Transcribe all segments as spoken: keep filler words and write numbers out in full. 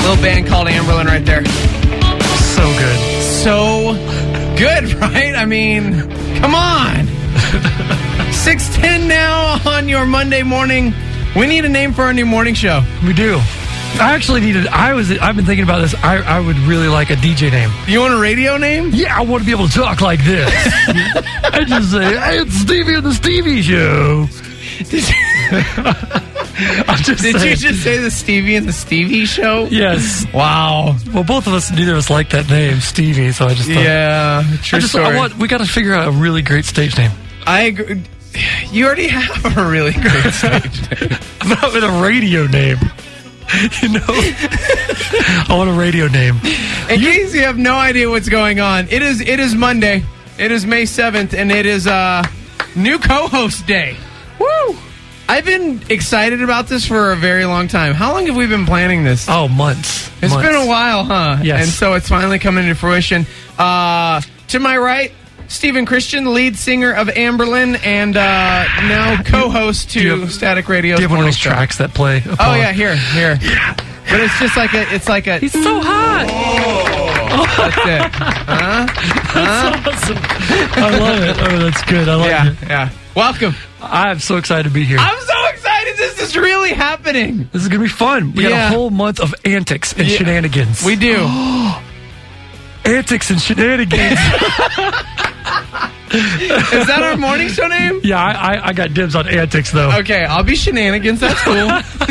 Little band called Amberlin right there. So good. So good, right? I mean, come on. six ten now on your Monday morning. We need a name for our new morning show. We do. I actually needed. I was. I've been thinking about this. I, I would really like a D J name. You want a radio name? Yeah, I want to be able to talk like this. I just say, "Hey, it's Stevie and the Stevie Show." Did you, I'm just did saying. you just say the Stevie and the Stevie Show? Yes. Wow. Well, both of us, neither of us like that name, Stevie. So I just thought, Yeah. True I just, story. I want. We got to figure out a really great stage name. I agree. You already have a really great stage name. Not with a radio name. You know, I want a radio name. In case you have no idea what's going on, it is it is Monday. It is May seventh, and it is uh, new co-host day. Woo! I've been excited about this for a very long time. How long have we been planning this? Oh, months. It's months. been a while, huh? Yes. And so it's finally coming to fruition. Uh, to my right, Stephen Christian, lead singer of Amberlin, and uh, now co-host to Do you have- Static Radio's Do you have one of morning those show. tracks that play? Oh upon- yeah, here, here. But it's just like a, it's like a. He's so hot. That's it. Huh? That's awesome. I love it. Oh, that's good. I like Yeah, it. yeah. Welcome. I'm so excited to be here. I'm so excited. This is really happening. This is going to be fun. We Yeah. got a whole month of antics and Yeah. shenanigans. We do. Antics and shenanigans. Is that our morning show name? Yeah, I, I, I got dibs on antics, though. Okay, I'll be shenanigans. That's cool.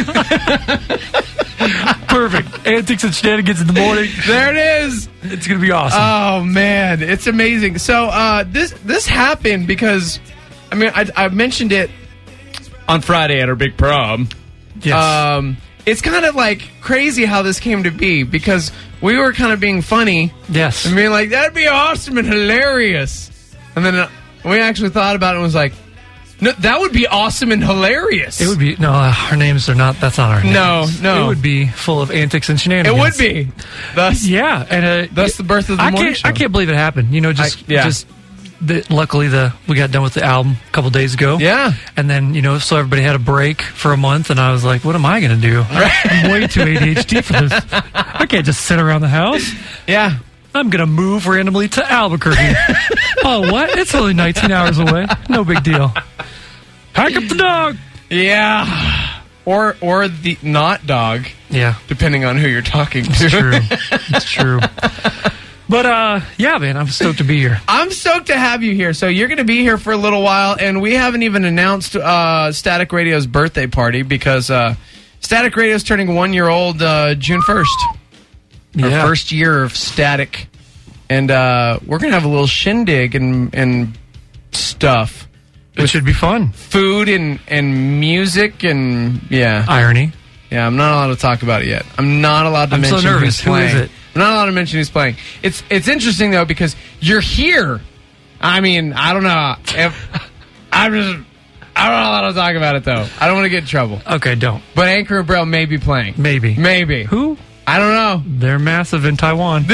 Perfect. Antics and shenanigans in the morning. There it is. It's going to be awesome. Oh man, it's amazing. So uh, this this happened because, I mean, I, I mentioned it on Friday at our big prom. yes. Um, it's kind of like crazy how this came to be because we were kind of being funny yes. and being like, that'd be awesome and hilarious. And then uh, we actually thought about it and was like, no, that would be awesome and hilarious. It would be, no, uh, our names are not, that's not our names. No, no. It would be full of antics and It shenanigans. would be. Thus, Yeah, and uh, That's the birth of the I morning can't, show. I can't believe it happened. You know, just, I- yeah. just the, luckily the we got done with the album a couple days ago. Yeah. And then, you know, so everybody had a break for a month, and I was like, what am I going to do? I'm way too A D H D for this. I can't just sit around the house. Yeah. I'm going to move randomly to Albuquerque. Oh, what? It's only nineteen hours away. No big deal. Pack up the dog. Yeah. Or or the not dog, Yeah, depending on who you're talking to. it's true. It's true. But, uh, yeah, man, I'm stoked to be here. I'm stoked to have you here. So you're going to be here for a little while, and we haven't even announced uh, Static Radio's birthday party because uh, Static Radio's turning one year old uh, June first. Our Yeah. first year of Static, and uh, we're going to have a little shindig and and stuff, It should be fun. food and and music and yeah, Irony. yeah. I'm not allowed to talk about it yet. I'm not allowed to I'm so mention nervous. who's Who is playing. it? I'm not allowed to mention who's playing. It's it's interesting though because you're here. I mean, I don't know if I'm just. I'm not allowed to talk about it though. I don't want to get in trouble. Okay, don't. But Anchor and Braille may be playing. Maybe. Maybe. Who? I don't know. They're massive in Taiwan.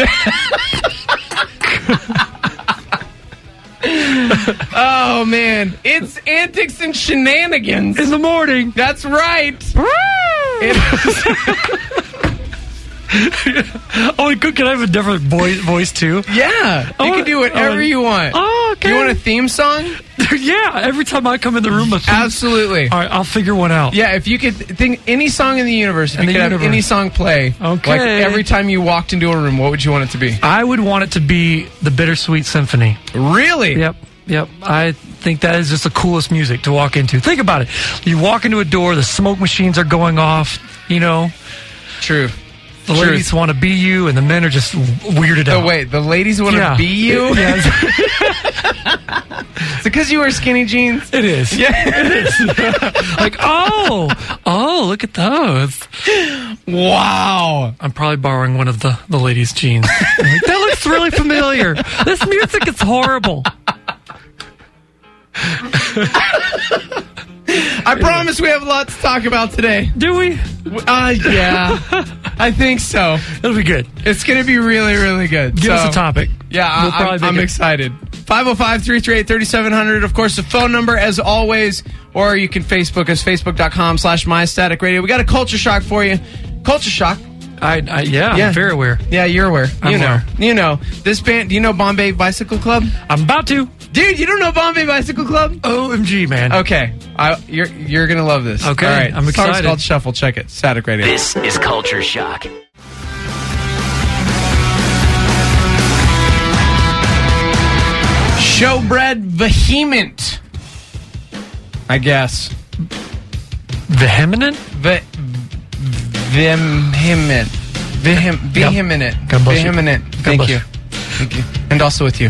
Oh man, it's antics and shenanigans. In the morning. That's right. It- Oh, and could- can I have a different voice, voice too? yeah, you Oh, can do whatever oh, you want. Oh, okay. You want a theme song? Yeah, every time I come in the room, a theme- Absolutely. All right, I'll figure one out. Yeah, if you could think any song in the universe, if In you the could have universe. any song play, Okay. like every time you walked into a room, what would you want it to be? I would want it to be the Bittersweet Symphony. Really? Yep, yep. I think that is just the coolest music to walk into. Think about it. You walk into a door, the smoke machines are going off, you know. True. The Truth. ladies want to be you, and the men are just weirded Oh out. wait, the ladies want to Yeah. be you? Yeah, Is it because you wear skinny jeans? it is. Yeah. It is. Like, oh, oh, look at those. Wow. I'm probably borrowing one of the, the ladies' jeans. I'm like, that looks really familiar. This music is horrible. I promise we have a lot to talk about today. Do we? Uh, yeah. I think so. It'll be good. It's going to be really, really good. Give So, us a topic. Yeah, We'll I, probably I'm, make I'm it- excited. five oh five, three three eight, three seven zero zero. Of course, the phone number, as always, or you can Facebook us, facebook.com slash MyStaticRadio. We got a culture shock for you. Culture shock. I, I yeah, Yeah. I'm very aware. Yeah, you're aware. I'm you know. aware. You know. This band, do you know Bombay Bicycle Club? I'm about to. Dude, you don't know Bombay Bicycle Club? O M G, man. Okay. I, you're you're going to love this. Okay, All right. I'm The song's excited. called Shuffle. Check it. Static Radio. This is Culture Shock. Showbread Vehement. I guess. Vehement? Ve- vehement. Vehem- vehement. God bless you. Vehement. God Thank bless you. you. Thank you. And also with you.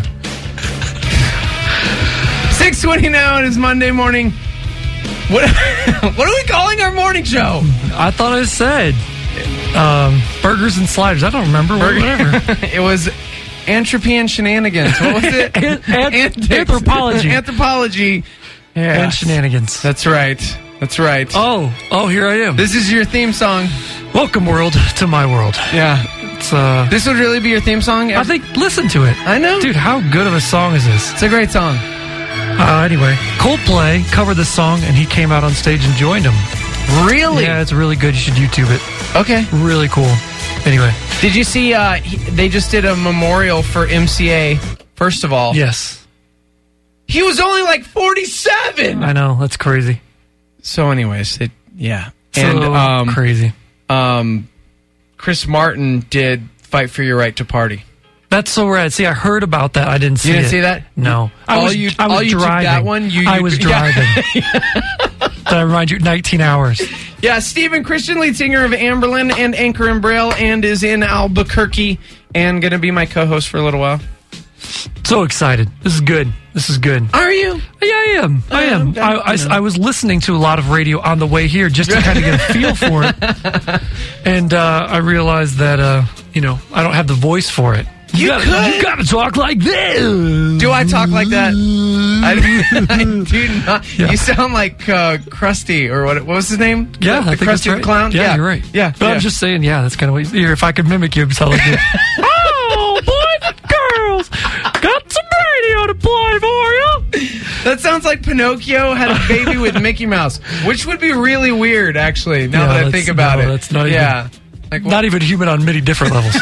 six twenty now. It is Monday morning. What, what are we calling our morning show? I thought I said um, burgers and sliders. I don't remember. Whatever. It was Entropy and Shenanigans. What was it? An- an- Antics. anthropology. Anthropology. Yeah. And shenanigans. That's right. That's right. Oh, oh, here I am. This is your theme song. Welcome, world, to my world. Yeah. It's, uh, This would really be your theme song? I think, listen to it. I know. Dude, how good of a song is this? It's a great song. Uh, anyway, Coldplay covered this song, and he came out on stage and joined him. Really? Yeah, it's really good. You should YouTube it. Okay. Really cool. Anyway. Did you see, uh, he, they just did a memorial for M C A, first of all. Yes. He was only like forty-seven! I know. That's crazy. So anyways, it, yeah. So and um, crazy. um, Chris Martin did Fight for Your Right to Party. That's so rad. See, I heard about that. I didn't see You didn't it. see that? No. I All was, you- I was all you took driving. that one? You- I you- was yeah. driving. Did I remind you? nineteen hours. Yeah, Stephen Christian, lead singer of Amberlin and Anchor and Braille, and is in Albuquerque, and going to be my co-host for a little while. So excited. This is good. This is good. Are you? Yeah, I am. I am. Um, I, I, you know. I was listening to a lot of radio on the way here just to kind of get a feel for it. And uh, I realized that, uh, you know, I don't have the voice for it. You gotta, could. You gotta talk like this. Do I talk like that? I, I do not. Yeah. You sound like uh, Krusty, or what? What was his name? Yeah, the, I the think that's Krusty right. the Clown. Yeah, you're right. Yeah, But yeah. I'm just saying, yeah, that's kind of what here. If I could mimic you, it'd sound like this. Oh, boys and girls, got some radio to play for you. That sounds like Pinocchio had a baby with Mickey Mouse, which would be really weird, actually. Now Yeah, that I that's- think about no, it, that's not even- yeah, like Not even human on many different levels.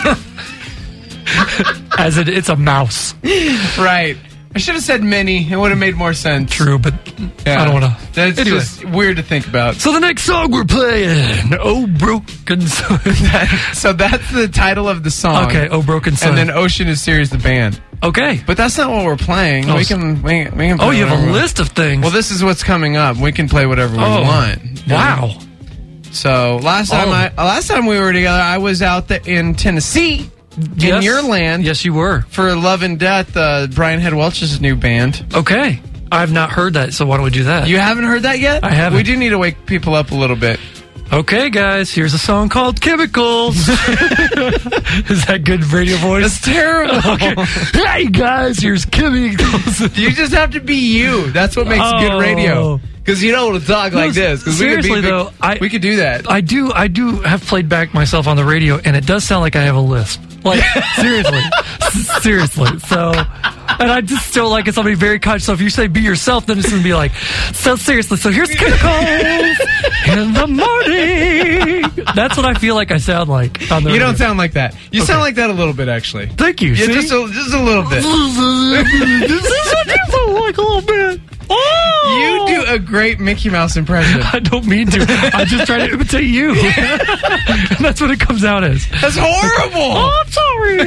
As it, it's a mouse. right. I should have said many. It would have made more sense. True, but Yeah. I don't want to. That's Anyway. just weird to think about. So the next song we're playing, Oh Broken Sun. So that's the title of the song. Okay, Oh Broken Sun. And then Ocean is Series, the band. Okay. But that's not what we're playing. Oh, we s- can we, we can. Play Oh, you have whatever a we want. list of things. Well, this is what's coming up. We can play whatever we oh, want. Wow. So last time Oh. I last time we were together, I was out there in Tennessee, in Yes. your land, Yes, you were. for Love and Death. Uh, Brian Head Welch's new band. Okay. I've not heard that, so why don't we do that? You haven't heard that yet? I haven't. We do need to wake people up a little bit. Okay, guys, here's a song called Chemicals. Is that good radio voice? That's terrible. Okay. Hey, guys, here's Chemicals. You just have to be you. That's what makes good Oh. radio. Because you don't want to talk like this. Because we could be seriously, big- though, I- we could do that. I do, I do have played back myself on the radio, and it does sound like I have a lisp. Like seriously, S- seriously. So, and I just still like it's somebody very conscious. So if you say "be yourself," then it's gonna be like, so seriously. So here's Chemicals in the morning. That's what I feel like I sound like on the You radio. don't sound like that. You sound like that a little bit, actually. Thank you. Yeah, see? just a, just a little bit. this is what you sound like a little bit. Oh! You do a great Mickey Mouse impression. I don't mean to. I'm just trying to imitate you. And that's what it comes out as. That's horrible. Oh, I'm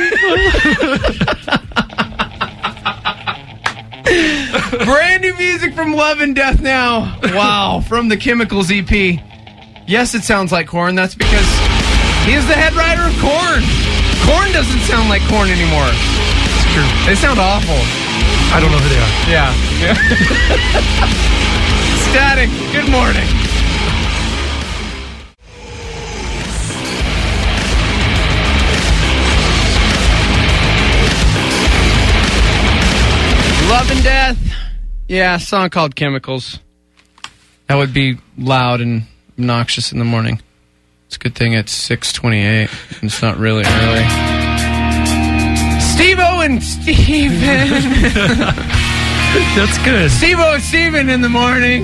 sorry. Brand new music from Love and Death now. Wow, from the Chemicals E P. Yes, it sounds like Korn. That's because he is the head writer of Korn. Korn doesn't sound like Korn anymore. It's true. They sound awful. I don't know who they are. Yeah. yeah. Static, good morning. Love and Death. Yeah, a song called Chemicals. That would be loud and obnoxious in the morning. It's a good thing it's six twenty-eight. It's not really early. Steve-O and Steven. That's good. Steve-O and Steven in the morning.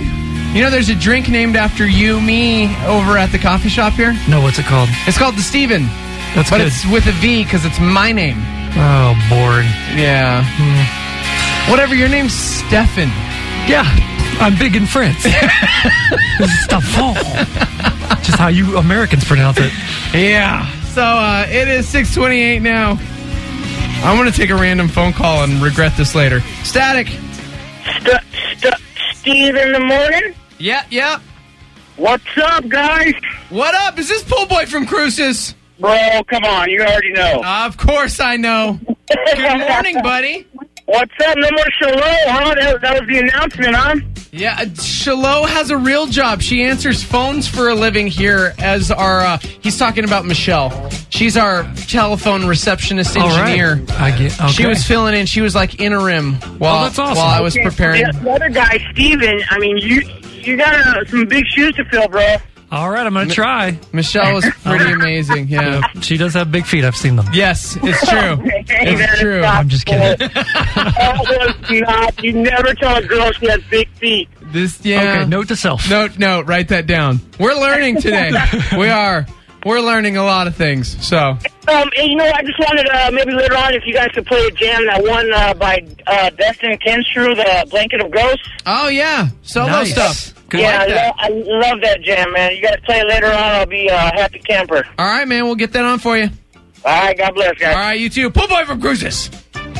You know, there's a drink named after you, me, over at the coffee shop here. No, what's it called? It's called the Steven. That's but good. it's with a V because it's my name. Oh, boring. Yeah. Mm. Whatever, your name's Stefan. Yeah, I'm big in France. This is Stefan. Just how you Americans pronounce it. Yeah. So uh, it is six twenty-eight now. I'm going to take a random phone call and regret this later. Static. St- st- Steve in the morning? Yeah, yeah. What's up, guys? What up? Is this Pool Boy from Cruces? Bro, come on. You already know. Of course I know. Good morning, buddy. What's up? No more Shalom, huh? That, that was the announcement, huh? Yeah, uh, Shalom has a real job. She answers phones for a living here as our, uh, he's talking about Michelle. She's our telephone receptionist engineer. All right. I get, okay. She was filling in. She was like interim while, Oh, that's awesome. while I was Okay, preparing. The, the other guy, Steven, I mean, you you got uh, some big shoes to fill, bro. All right, I'm going to try. Michelle was pretty amazing, yeah. She does have big feet. I've seen them. Yes, it's true. Hey, It's that is true. not I'm just kidding. cool. That was not. You never tell a girl she has big feet. This, yeah. Okay, note to self. Note, note, write that down. We're learning today. We are. We're learning a lot of things, so. Um, and you know, I just wanted uh, maybe later on if you guys could play a jam, that one uh, by uh, Destin Kenstrew, The Blanket of Ghosts. Oh, yeah. Solo Nice. stuff. Good yeah, like I, that. lo- I love that jam, man. You guys play it later on, I'll be a uh, happy camper. All right, man. We'll get that on for you. All right, God bless, guys. All right, you too. Pool Boy from Cruces.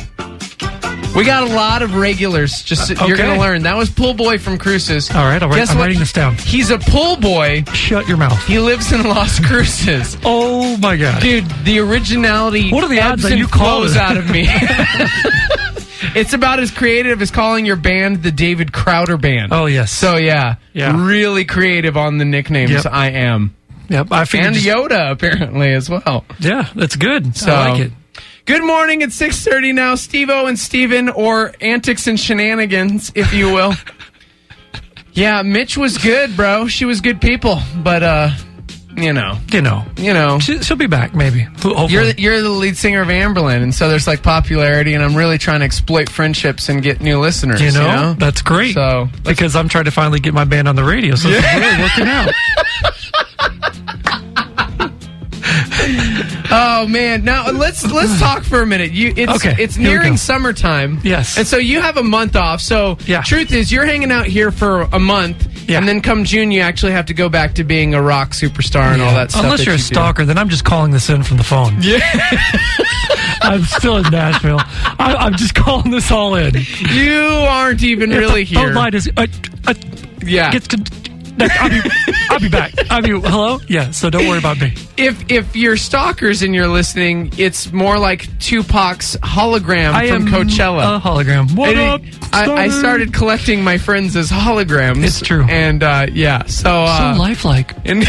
We got a lot of regulars. Just Uh, You're okay. going to learn. That was Pool Boy from Cruces. All right, all right. Guess I'm what? writing this down. He's a pool boy. Shut your mouth. He lives in Las Cruces. Oh, my God. Dude, the originality What are the odds ebbs that and you call flows it? out of me. It's about as creative as calling your band the David Crowder Band. Oh, yes. So, yeah, Yeah. really creative on the nicknames. Yep. I am. Yep, I figured. And just- Yoda, apparently, as well. Yeah, that's good. So, I like it. Good morning. It's six thirty now. Steve-O and Steven, or Antics and Shenanigans, if you will. Yeah, Mitch was good, bro. She was good people. But, uh, you know. You know. You know. She, she'll be back, maybe. Hopefully. You're the, you're the lead singer of Amberlin, and so there's like popularity, and I'm really trying to exploit friendships and get new listeners. You know, you know? that's great. So because I'm trying to finally get my band on the radio, so it's really working out. Oh man! Now let's let's talk for a minute. You, it's Okay, it's here we nearing go. summertime. Yes. and so you have a month off. So Yeah. truth is, you're hanging out here for a month, Yeah. and then come June, you actually have to go back to being a rock superstar and all that stuff. Unless that you're a you do. stalker, then I'm just calling this in from the phone. Yeah. I'm still in Nashville. I, I'm just calling this all in. You aren't even really If the phone here. line is, uh, uh, Yeah. gets con- I'll be, I'll be back. I'll be, hello? Yeah, so don't worry about me. If if you're stalkers and you're listening, it's more like Tupac's hologram I from am Coachella. a hologram. What And up? I, I star? started collecting my friends as holograms. It's true. And uh, yeah, so uh, So lifelike. and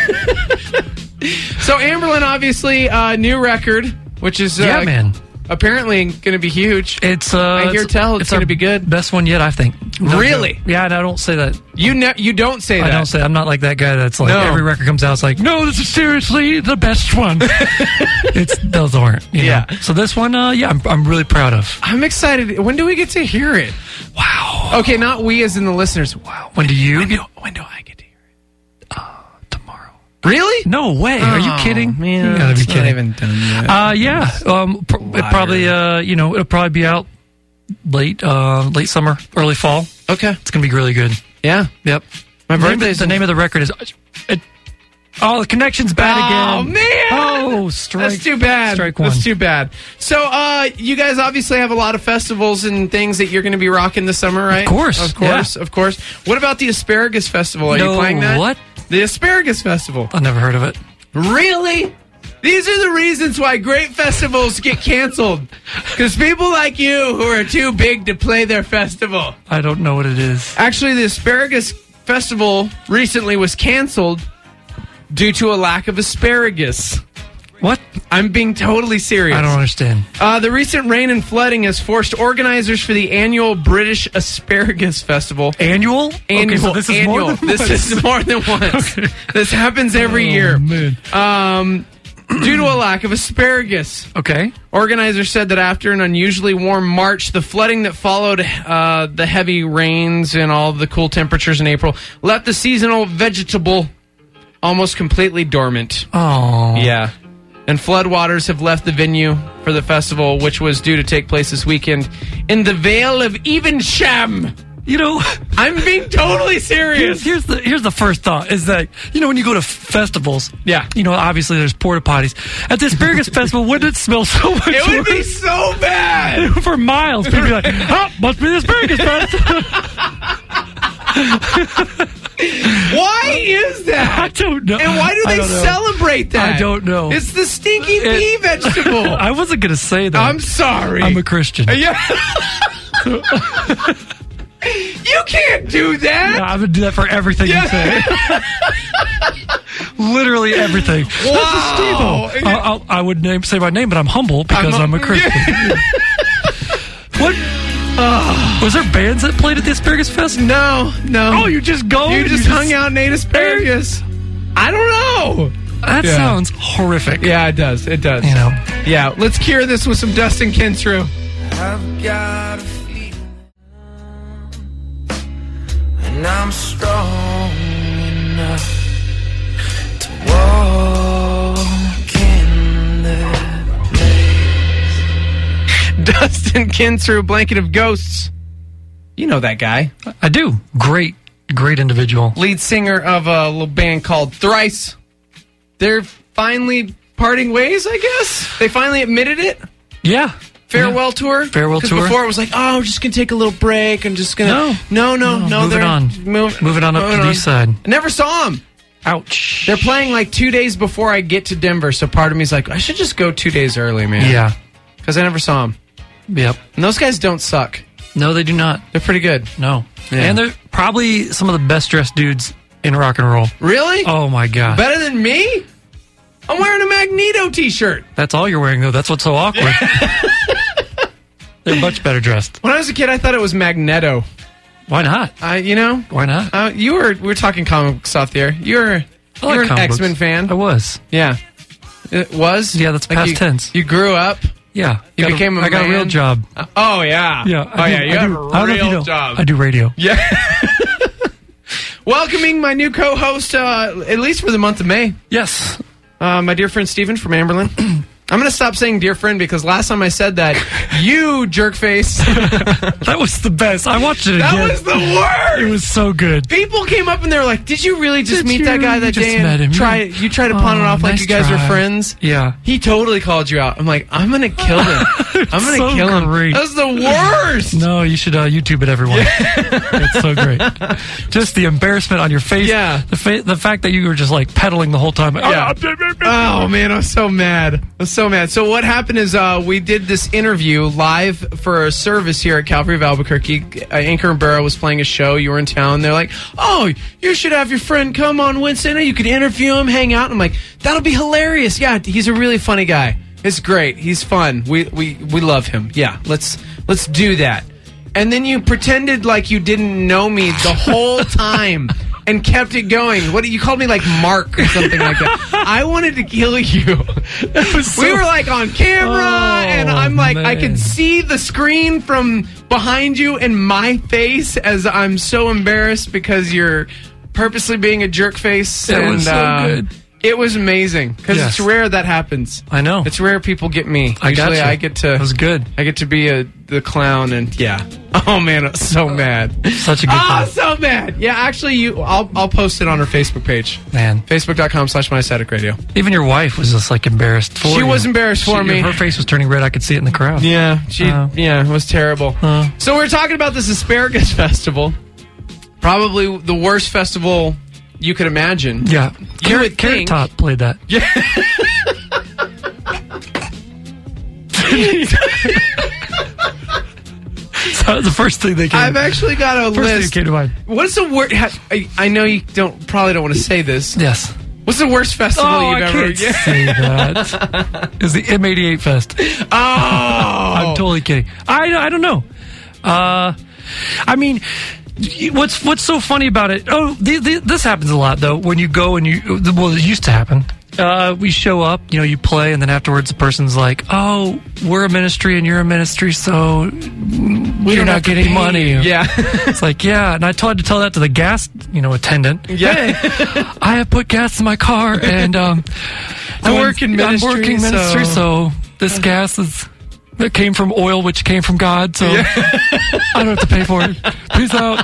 so Amberlin, obviously, uh, new record, which is uh, Yeah, man. apparently going to be huge. It's uh, I hear tell it's our gonna be good. Best one yet, I think. No Really? joke. Yeah, and I don't say that. You ne- you don't say I that. don't say. I'm not like that guy that's like No. every record comes out. It's like, no, this is seriously the best one. It's those aren't. You Yeah. know? So this one, uh, yeah, I'm I'm really proud of. I'm excited. When do we get to hear it? Wow. Okay, not we as in the listeners. Wow. When do you? get, When do I get to hear it? tomorrow. Really? No way. Are you Oh, kidding? Man, you gotta be it's not kidding. even done yet. Uh, yeah. Um, pr- it probably, uh, you know, it'll probably be out late, uh, late summer, early fall. Okay. It's gonna be really good. Yeah. Yep. My The name, birthday's the name of the record is. It, oh, the connection's bad Oh, again. man! Oh, strike. That's too bad. Strike one. That's too bad. So, uh, you guys obviously have a lot of festivals and things that you're going to be rocking this summer, right? Of course, Of course. Of course. What about the Asparagus Festival? Are No, you playing that? what? The Asparagus Festival. I've never heard of it. Really? These are the reasons why great festivals get canceled. Because people like you who are too big to play their festival. I don't know what it is. Actually, the Asparagus Festival recently was canceled due to a lack of asparagus. What? I'm being totally serious. I don't understand. Uh, the recent rain and flooding has forced organizers for the annual British Asparagus Festival. Annual? Annual. Okay, so this is annual. more than This once. is more than once. Okay. This happens every Oh, year. man. Um, due to a lack of asparagus. Okay. Organizers said that after an unusually warm March, the flooding that followed uh, the heavy rains and all the cool temperatures in April left the seasonal vegetable almost completely dormant. Oh. Yeah. And floodwaters have left the venue for the festival, which was due to take place this weekend in the Vale of Evesham. You know, I'm being totally serious. Here's, here's the here's the first thought is that, you know, when you go to festivals, yeah, you know, obviously there's porta potties. At the asparagus festival, wouldn't it smell so much It would worse? be so bad. For miles. People would be like, oh, must be the asparagus fest. Why is that? I don't know. And why do they celebrate that? I don't know. It's the stinky It- pea vegetable. I wasn't going to say that. I'm sorry. I'm a Christian. Yeah. You can't do that. Yeah, I'm going to do that for everything Yeah. you say. Literally everything. Wow. This is Steve-O. I'll, I'll, I would name, say my name, but I'm humble because I'm I'm a, a- Christian. What? Uh, was there bands that played at the Asparagus Fest? No, no. Oh, you just go? You and just hung out and ate asparagus. I don't know. That Yeah. sounds horrific. Yeah, it does. It does. You know. Yeah, let's cure this with some Dustin Kinstrew. I've got a feeling, and I'm strong enough to walk in that place. Dustin Kinstrew, Blanket of Ghosts. You know that guy. I do. Great, great individual. Lead singer of a little band called Thrice. They're finally parting ways, I guess. They finally admitted it. Yeah. Farewell Yeah. tour. Farewell tour. Before it was like, oh, we're just gonna take a little break. I'm just gonna. No. no, no, no. No, moving they're on. Move, Moving on up moving to the east side. I never saw them. Ouch. They're playing like two days before I get to Denver, so part of me's like, I should just go two days early, man. Yeah. Because I never saw them. Yep. And those guys don't suck. No, they do not. They're pretty good. No. Yeah. And they're probably some of the best dressed dudes in rock and roll. Really? Oh, my God. Better than me? I'm wearing a Magneto t-shirt. That's all you're wearing, though. That's what's so awkward. They're much better dressed. When I was a kid, I thought it was Magneto. Why not? I, you know, Why not? uh, you were. We were talking comics off the air. You were. I You like were an comic X-Men books. fan. I was. Yeah. It was. Yeah, that's past you, tense. You grew up. Yeah. You Got became a I got a real man. job. Uh, oh yeah. Yeah. Oh I do- yeah. You I have do- a I don't know if real you know. job. I do radio. Yeah. Welcoming my new co-host, uh, at least for the month of May, Yes. uh, my dear friend Steven from Amberlin. I'm going to stop saying dear friend because last time I said that, you jerkface. That was the best. I watched it That again. was the worst. It was so good. People came up and they were like, "Did you really just Did meet you? that guy You that just day?" met him. And try Yeah. you try to pawn it Oh, off like nice you guys try. are friends. Yeah. He totally called you out. I'm like, I'm gonna kill him. I'm gonna so kill him. great. That was the worst. No, you should uh, YouTube it, everyone. It's so great. Just the embarrassment on your face. Yeah. The fa- the fact that you were just like pedaling the whole time. Yeah. Oh man, I was so mad. I was so mad. So what happened is uh, we did this interview live for a service here at Calvary of Albuquerque. Uh, Anchor and Burrow was playing a show. You were in town. They're like, "Oh, you should have your friend come on Wednesday night. You could interview him, hang out." I'm like, "That'll be hilarious." Yeah, he's a really funny guy. It's great. He's fun. We we we love him. Yeah, let's let's do that. And then you pretended like you didn't know me the whole time. And kept it going. What you called me like Mark or something like that. I wanted to kill you. so- we were like on camera, Oh, and I'm like, I man. could see the screen from behind you and my face as I'm so embarrassed because you're purposely being a jerk face. It and was so uh, good. It was amazing because Yes. it's rare that happens. I know. It's rare people get me. I got Usually you. I get to. It was good. I get to be a the clown, and yeah. Oh man, I was so mad. Such a good Oh, time. so mad. Yeah, actually, you. I'll I'll post it on our Facebook page. Man. Facebook.com slash My Static Radio. Even your wife was just like embarrassed for She you. was embarrassed for She- me. Her face was turning red. I could see it in the crowd. Yeah, she. Oh. Yeah, it was terrible. Huh. So we're talking about this asparagus festival. Probably the worst festival you could imagine. Yeah. You Carrot, would Carrot think- Top played that. Yeah. So the first thing they came. I've actually got a first thing that list. came to mind. What's the worst? I, I know you don't probably don't want to say this. Yes. What's the worst festival Oh, you've I ever? can't say that. It's the M eighty-eight Fest. Oh, I'm totally kidding. I, I don't know. Uh, I mean, what's what's so funny about it? Oh, the, the, this happens a lot though. When you go and you, well, it used to happen. Uh, we show up, you know, you play, and then afterwards the person's like, "Oh, we're a ministry and you're a ministry, so We you're don't not have to getting pay money." you. Yeah. It's like, yeah, and I tried to tell that to the gas, you know, attendant. Yeah. Hey, I have put gas in my car, and um, I work in ministry, I'm working ministry, so- so this gas is that came from oil, which came from God, so I don't have to pay for it. Peace out.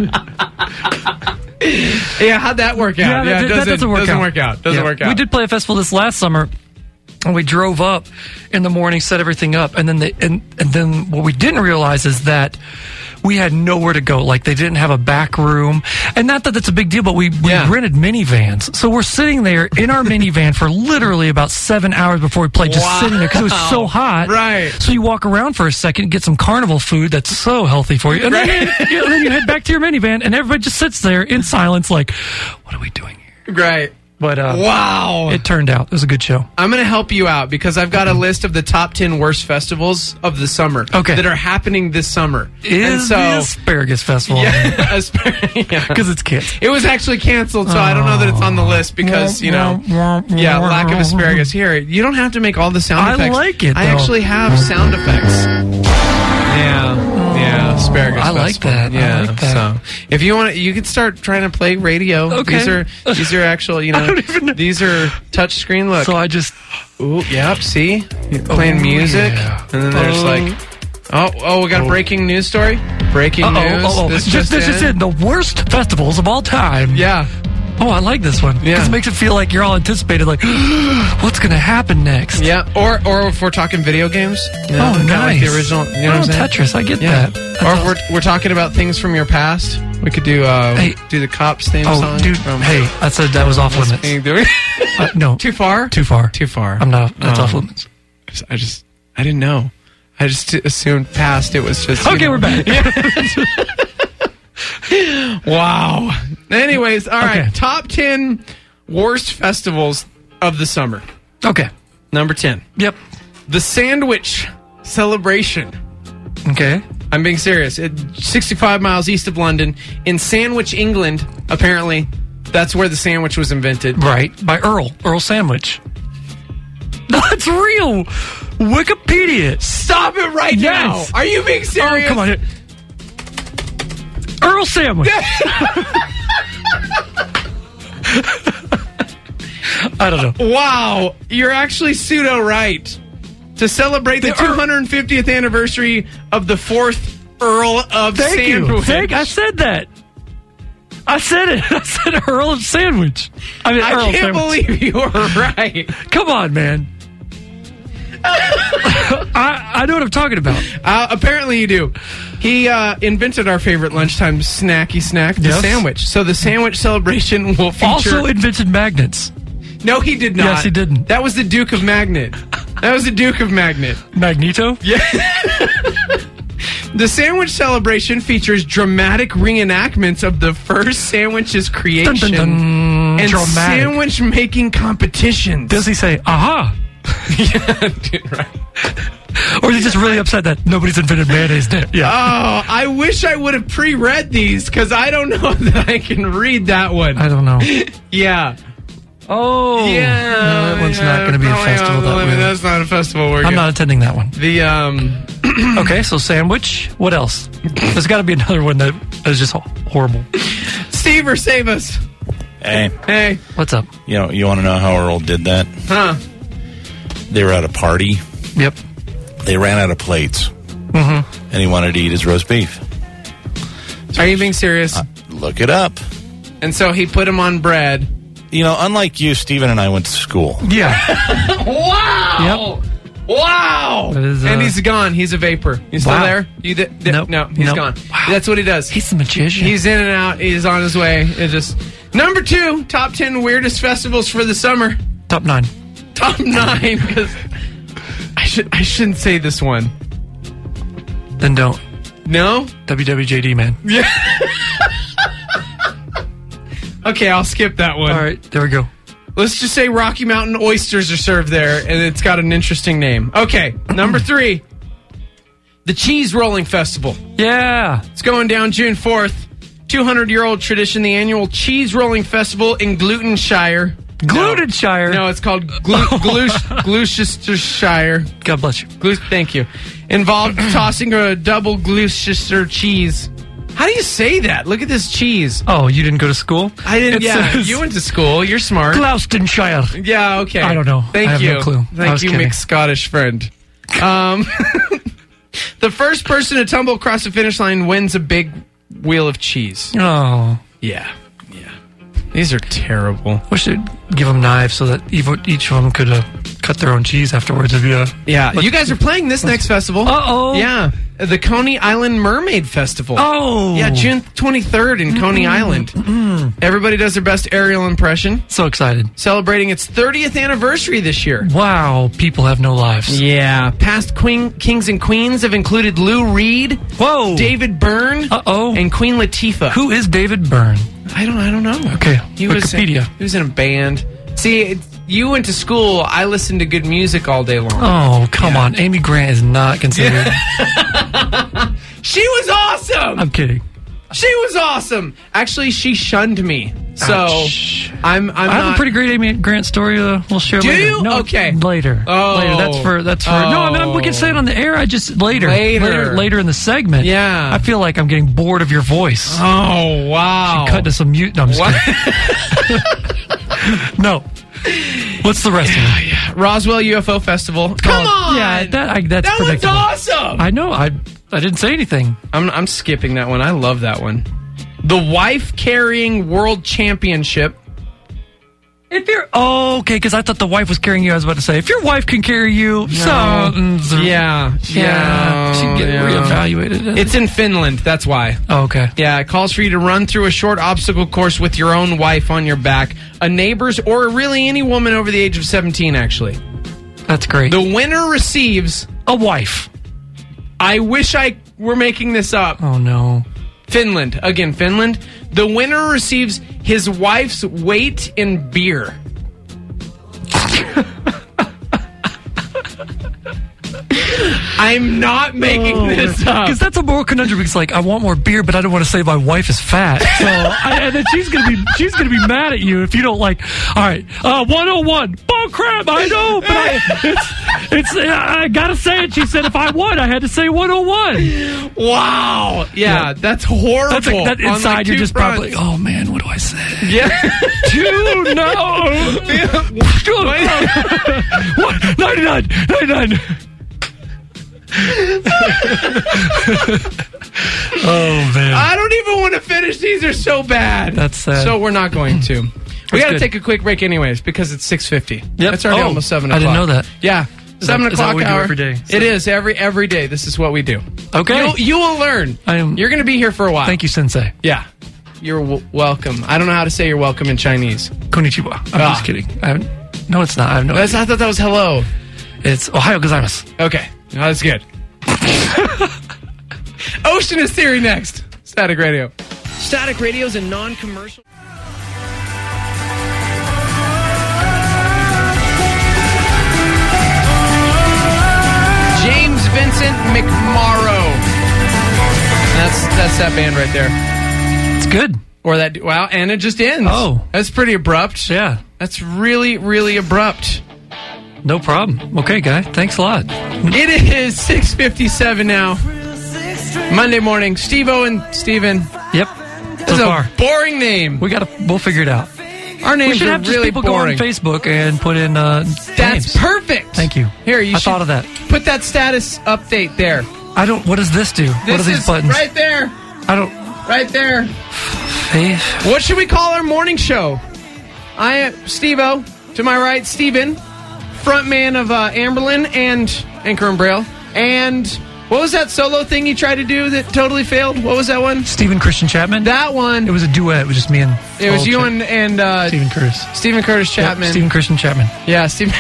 Yeah, how'd that work out? Yeah, that, it that doesn't work doesn't out. work out. Doesn't Yeah. work out. We did play a festival this last summer, and we drove up in the morning, set everything up, and then they, and and then what we didn't realize is that we had nowhere to go. Like, they didn't have a back room, and not that that's a big deal, but we, we Yeah. rented minivans, so we're sitting there in our minivan for literally about seven hours before we played, just Wow. sitting there because it was so hot. Right. So you walk around for a second, get some carnival food that's so healthy for you, and then, Right. you, and then you head back to your minivan, and everybody just sits there in silence, like, what are we doing here? Right. But uh, Wow. it turned out it was a good show. I'm going to help you out because I've got a list of the top ten worst festivals of the summer Okay. that are happening this summer. Is and so, the Asparagus Festival? yeah, asp- yeah. Because it's kids. It was actually canceled, so I don't know that it's on the list because, you know, yeah, lack of asparagus. Here, you don't have to make all the sound I effects. like it, I though. actually have sound effects. Yeah, yeah, asparagus. I like festival. that. I Yeah, like that. so if you want, you can start trying to play radio. Okay. These are these are actual, you I know, don't even know. these are touch screen. Look, So I just ooh, yep. See, you're playing Oh, music, yeah. and then there's Oh. like, oh, oh, we got a breaking news story. Breaking uh news. oh, oh, This just, just this is in. it. The worst festivals of all time. Yeah. Oh, I like this one. Yeah. Because it makes it feel like you're all anticipated. Like, what's going to happen next? Yeah, or or if we're talking video games, you know, Oh, kinda like nice. the original. You know oh, what I'm saying? Tetris. I get Yeah. that. Or if we're we're talking about things from your past, we could do uh Hey. do the Cops theme Oh, song. dude. from- Hey, I said that was off limits. Too Uh, no, far? too far. Too far. I'm not. That's Oh. off limits. I just- I just I didn't know. I just assumed past. It was just you Okay, know. we're back. Wow. Anyways, all right. Okay. Top ten worst festivals of the summer. Okay. Number ten, Yep. the Sandwich Celebration. Okay. I'm being serious. It, sixty-five miles east of London, in Sandwich, England, apparently, that's where the sandwich was invented. Right. By Earl. Earl Sandwich. That's real. Wikipedia. Stop it right Yes. now. Are you being Oh, serious? come on. Earl Sandwich. I don't know. Wow. You're actually pseudo right. To celebrate the, The Earl- two hundred fiftieth anniversary of the fourth Earl of Thank Sandwich. you. Thank, I said that. I said it. I said Earl of Sandwich. I mean, I Earl can't Sandwich. believe you were right. Come on, man. I, I know what I'm talking about. Uh, apparently you do. He uh, invented our favorite lunchtime snacky snack, the Yes. sandwich. So the sandwich celebration will feature... Also invented magnets. no, he did not. Yes, he didn't. That was the Duke of Magnet. That was the Duke of Magnet. Magneto? Yeah. The sandwich celebration features dramatic reenactments of the first sandwich's creation Dun, dun, dun. and Dramatic. sandwich making competitions. Does he say, aha? yeah, dude, right. Or is he just really upset that nobody's invented mayonnaise dip? Yeah. Oh, I wish I would have pre-read these because I don't know that I can read that one. I don't know. Yeah. Oh. Yeah. No, that one's yeah, not going to be a probably festival. on the That limit. way. That's not a festival we're I'm gonna- not attending that one. The, um... Okay, so sandwich. What else? There's got to be another one that is just horrible. Steve, or save us. Hey, Hey. What's up? you know, you want to know how Earl did that? Huh. They were at a party. Yep. They ran out of plates. Mm-hmm. And he wanted to eat his roast beef. Are you being serious? Uh, Look it up. And so he put them on bread. You know, unlike you, Steven and I went to school. Yeah. Wow! Wow! That is, uh, and he's gone. He's a vapor. You still Wow. there? You di- di- Nope. No, he's Nope. gone. Wow. That's what he does. He's the magician. He's in and out. He's on his way. It just number two, top ten weirdest festivals for the summer. top nine. Top nine, because I should I shouldn't say this one. Then don't. No. W W J D, man. Okay, I'll skip that one. All right, there we go. Let's just say Rocky Mountain oysters are served there, and it's got an interesting name. Okay, number three, the Cheese Rolling Festival. Yeah. It's going down June fourth. two hundred year old tradition, the annual Cheese Rolling Festival in Glutenshire. Glutenshire. No, it's called Glu- Glouc- Gloucestershire. God bless you. Glu- Thank you. Involved tossing a double Gloucester cheese. How do you say that? Look at this cheese. Oh, you didn't go to school? I didn't. It Yeah, says you went to school. You're smart. Gloucestershire. Yeah. Okay. I don't know. Thank I have you. no clue. I Thank was you, kidding. mixed Scottish friend. Um, the first person to tumble across the finish line wins a big wheel of cheese. Oh. Yeah. Yeah. These are terrible. Wish they'd give them knives so that each each of them could uh, cut their own cheese afterwards. It'd be a, Yeah. You guys are playing this next festival. Uh-oh. Yeah. The Coney Island Mermaid Festival. Oh. Yeah, June twenty-third in Coney Island. Mm. Everybody does their best aerial impression. So excited. Celebrating its thirtieth anniversary this year. Wow, people have no lives. Yeah. Past queen, kings and queens have included Lou Reed, Whoa. David Byrne, Uh-oh. and Queen Latifah. Who is David Byrne? I don't I don't know. Okay, He was Wikipedia. he was in a band. See, it, you went to school. I listened to good music all day long. Oh, come Yeah. on. Amy Grant is not considered. She was awesome. I'm kidding. She was awesome. Actually, she shunned me. So Ouch. I'm I'm I not have a pretty great Amy Grant story uh, we'll share Do later. you? No, Okay. Later. Oh. Later. That's for, that's for, no, I mean, we can say it on the air. I just, later. Later. Later, later in the segment. Yeah. I feel like I'm getting bored of your voice. Oh wow. Cut to some mute. No, I'm just What? kidding. No. What's the rest of it? Roswell U F O Festival. Come Oh, on. Yeah, that, I, that's that one's predictable. awesome. I know. I I didn't say anything. I'm I'm skipping that one. I love that one. The wife carrying world championship. If you're oh, okay, because I thought the wife was carrying you. I was about to say, if your wife can carry you, something's Yeah. yeah, she can get yeah. reevaluated. It's in Finland. That's why. oh, okay. Yeah, it calls for you to run through a short obstacle course with your own wife on your back, a neighbor's, or really any woman over the age of seventeen, actually. That's great. The winner receives, A wife. I wish I were making this up, Oh no. Finland. Again, Finland. The winner receives his wife's weight in beer. I'm not making this up. Because that's a moral conundrum. It's like I want more beer, but I don't want to say my wife is fat. So, I, and then she's gonna be she's gonna be mad at you if you don't like. All right, uh, one oh one. Bull crap! I know, but I it's it's I gotta say it. She said if I won, I had to say one oh one. Wow. Yeah, Yeah. that's horrible. That's like, that on, inside like, you're two just fronts. probably. Oh man, what do I say? Yeah. Two no. What? ninety-nine. ninety-nine. Oh man. I don't even want to finish. These are so bad. That's sad. So we're not going to. We That's got to good. take a quick break anyways because it's six fifty. Yep. It's already Oh, almost seven I o'clock. didn't know that. Yeah. Is seven that- is that o'clock what we do hour. every day? It is every every day. This is what we do. Okay. You'll, you will learn. I am- You're going to be here for a while. Thank you, Sensei. Yeah. You're w- welcome. I don't know how to say you're welcome in Chinese. Konnichiwa. I'm Ah. just kidding. I haven't, no, it's not. I have no That's, idea. I thought that was hello. It's Ohio gozaimasu. Okay. No, that's good. Ocean is Theory next. Static Radio. Static Radio is a non-commercial. James Vincent McMorrow. That's that's that band right there. It's good. Or that wow, and it just ends. Oh. That's pretty abrupt. Yeah. That's really, really abrupt. No problem. Okay, guy. Thanks a lot. It is six fifty-seven now. Monday morning. Steve-O and Steven. Yep. This So is far. a boring name. We gotta. We'll figure it out. Our names We should are have just really people boring. go on Facebook and put in uh, That's names. perfect. Thank you. Here, you I should thought of that. put that status update there. I don't. What does this do? This what are these is buttons? right there. I don't. Right there. Faith. What should we call our morning show? I am Steve-O. To my right, Steven, frontman of uh, Amberlin and Anchor and Braille. And what was that solo thing you tried to do that totally failed? What was that one? Stephen Christian Chapman. That one. It was a duet. It was just me and. It was oh, you Ch- and, and uh, Stephen Curtis. Stephen Curtis Yep, Chapman. Stephen Christian Chapman. Yeah, Stephen.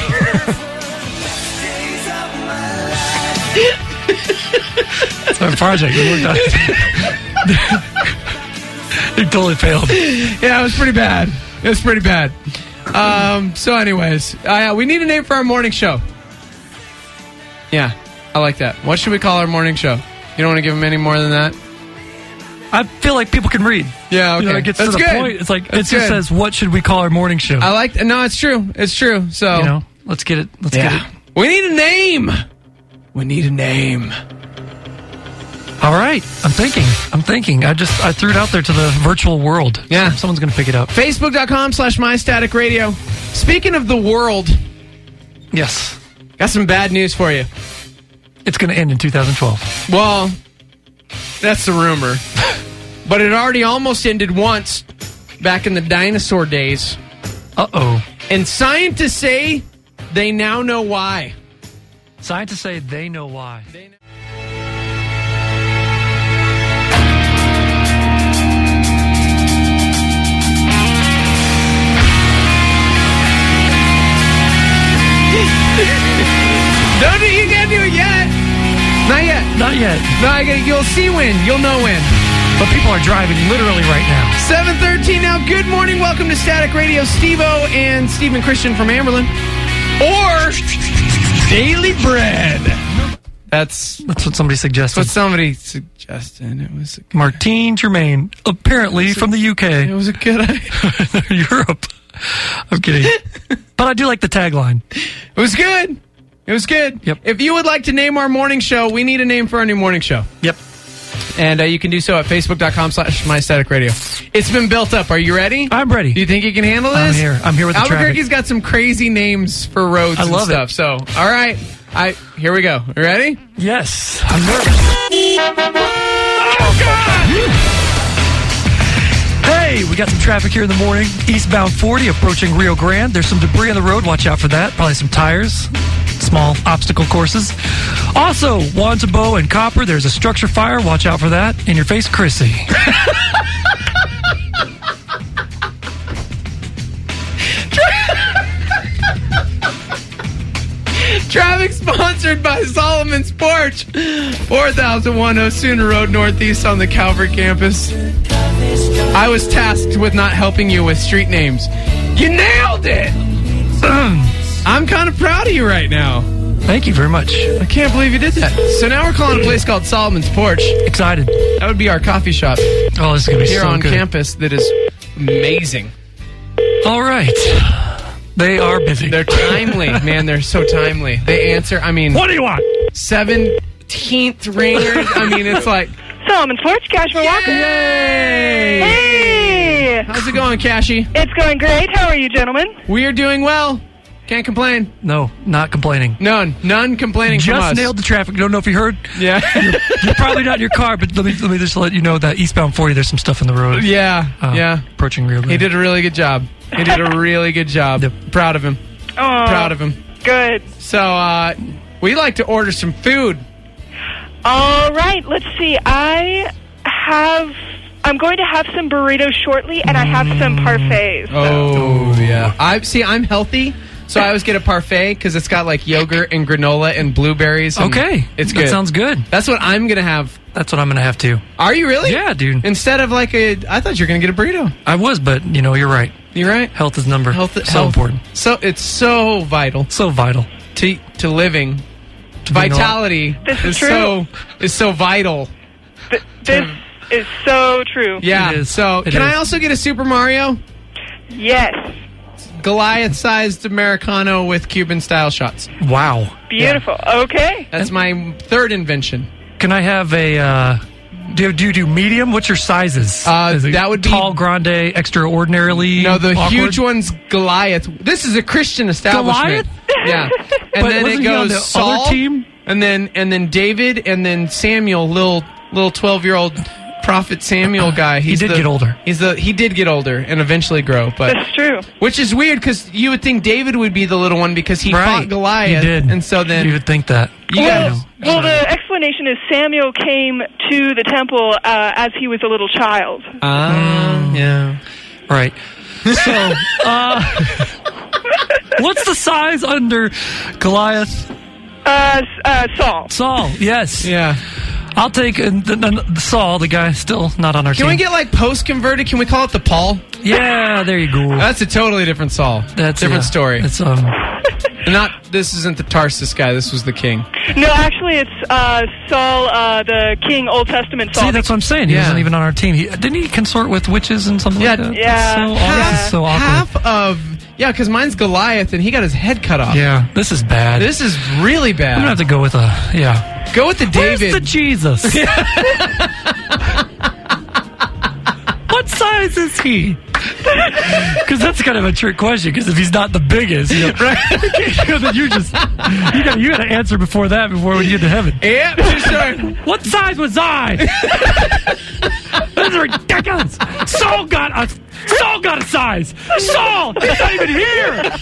It's our project. It worked out. It totally failed. Yeah, it was pretty bad. It was pretty bad. Um, so, anyways, uh, we need a name for our morning show. Yeah, I like that. What should we call our morning show? You don't want to give them any more than that? I feel like people can read. Yeah, okay. You know, it gets That's to the good. point. It's like, That's it just good. says, what should we call our morning show? I like. No, it's true. It's true. So you know, let's get it. Let's yeah, get it. we need a name. We need a name. All right. I'm thinking. I'm thinking. I just, I threw it out there to the virtual world. Yeah. So someone's going to pick it up. Facebook.com slash MyStaticRadio. Speaking of the world, Yes. got some bad news for you. It's going to end in two thousand twelve. Well, that's the rumor. But it already almost ended once back in the dinosaur days. Uh-oh. And scientists say they now know why. Scientists say they know why. They know- Don't do you can't do it yet. Not yet. Not yet. No, I gotta, you'll see when. You'll know when. But people are driving literally right now. seven thirteen now. Good morning. Welcome to Static Radio. Steve-O and Stephen Christian from Amberlin. Or Daily Bread. That's That's what somebody suggested. what somebody suggested. It was a, Martine Germain, apparently from the U it K. was a good idea. Europe. I'm kidding. But I do like the tagline. It was good. It was good. Yep. If you would like to name our morning show, we need a name for our new morning show. Yep. And uh, you can do so at Facebook.com slash MyStaticRadio. It's been built up. Are you ready? I'm ready. Do you think you can handle this? I'm here. I'm here with the Albuquerque's traffic. got some crazy names for roads I and love stuff. it. So, all right. I Here we go. You ready? Yes. I'm nervous. Oh, God! Hey, we got some traffic here in the morning. Eastbound forty approaching Rio Grande. There's some debris on the road. Watch out for that. Probably some tires. Small obstacle courses. Also, Wantabo and Copper, there's a structure fire. Watch out for that. In your face, Chrissy. Traffic sponsored by Solomon's Porch. four thousand one Osuna Road Northeast on the Calvary campus. I was tasked with not helping you with street names. You nailed it! I'm kind of proud of you right now. Thank you very much. I can't believe you did that. So now we're calling a place called Solomon's Porch. Excited. That would be our coffee shop Oh, this is going to be here so on good. campus that is amazing. All right. They are busy. They're timely. Man, they're so timely. They answer, I mean, What do you want? seventeenth ringers. I mean, it's like, Solomon's Porch, Cashmere Walker. yay! Hey! How's it going, Cashy? It's going great. How are you, gentlemen? We are doing well. Can't complain. No, not complaining. None. None complaining from us. Just nailed the traffic. Don't know if you heard. Yeah. You're probably not in your car, but let me let me just let you know that eastbound forty, there's some stuff in the road. yeah. Uh, yeah. Approaching Rio Grande. He did a really good job. He did a really good job. Yep. Proud of him. Oh, Proud of him. good. So, uh, we like to order some food. All right, let's see. I have... I'm going to have some burritos shortly, and I have some parfaits. Oh, yeah. I see, I'm healthy, so I always get a parfait because it's got like yogurt and granola and blueberries. And Okay. It's That good. sounds good. That's what I'm going to have. That's what I'm going to have too. Are you really? Yeah, dude. Instead of like a, I thought you were going to get a burrito. I was, but, you know, you're right. You right? Health is number. Health, so health- important. So it's so vital So vital. to to living. To being Vitality This is is true. so is so vital. Th- this is so true. Yeah. It is. So It can I is. also get a Super Mario Yes. Goliath-sized Americano with Cuban-style shots? Wow. Beautiful. Okay. That's my third invention. Can I have a, uh, do, do you do medium? What's your sizes? Uh, Is it that would be- tall, grande, extraordinarily No, the awkward? huge one's Goliath. This is a Christian establishment. Goliath? Yeah. And But then wasn't it he on goes the Saul, other team? and then and then David, and then Samuel, little little twelve year old prophet Samuel guy. He's did the- get older. He's the he did get older and eventually grow, but That's true. which is weird because you would think David would be the little one because he Right. fought Goliath, He did. and so then You would think that. you well, guys. well, the explanation is Samuel came to the temple uh, as he was a little child. Ah, yeah. Right. So, uh, what's the size under Goliath? Uh, s- uh, Saul. Saul, yes. Yeah. I'll take uh, the, the, the Saul, the guy still not on our Can team. we get like post converted? Can we call it the Paul? Yeah, there you go. That's a totally different Saul. That's different yeah, story. It's um, Not, this isn't the Tarsus guy. This was the king. No, actually, it's uh, Saul, uh, the king, Old Testament Saul. See, that's what I'm saying. He Yeah. wasn't even on our team. He, didn't he consort with witches and something Yeah, like that? yeah. So, Half- awkward. so awkward. Half of, yeah, because mine's Goliath, and he got his head cut off. Yeah, this is bad. This is really bad. I'm going to have to go with a, yeah. Go with the Where's David. the Jesus? What size is he? Because that's kind of a trick question. Because if he's not the biggest, you know, right? you know, then you just you got you got to answer before that before we get to heaven. Yeah, for sure. What size was I? That's ridiculous. Saul got a Saul got a size. Saul, he's not even here.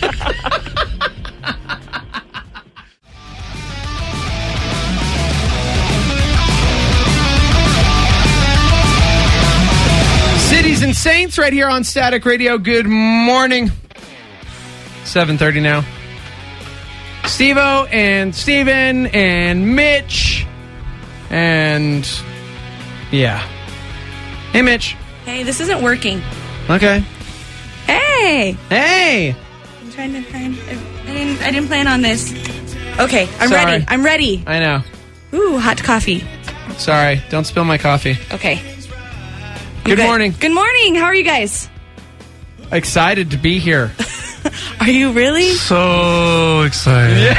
Cities and Saints right here on Static Radio. Good morning. seven thirty now. Steve-O and Steven and Mitch. And yeah. Hey, Mitch. Hey, this isn't working. Okay. Hey! Hey! I'm trying to find... I didn't, I didn't plan on this. Okay, I'm Sorry. ready. I'm ready. I know. Ooh, hot coffee. Sorry. Don't spill my coffee. Okay. Good morning. Good morning. How are you guys? Excited to be here. Are you really? So excited.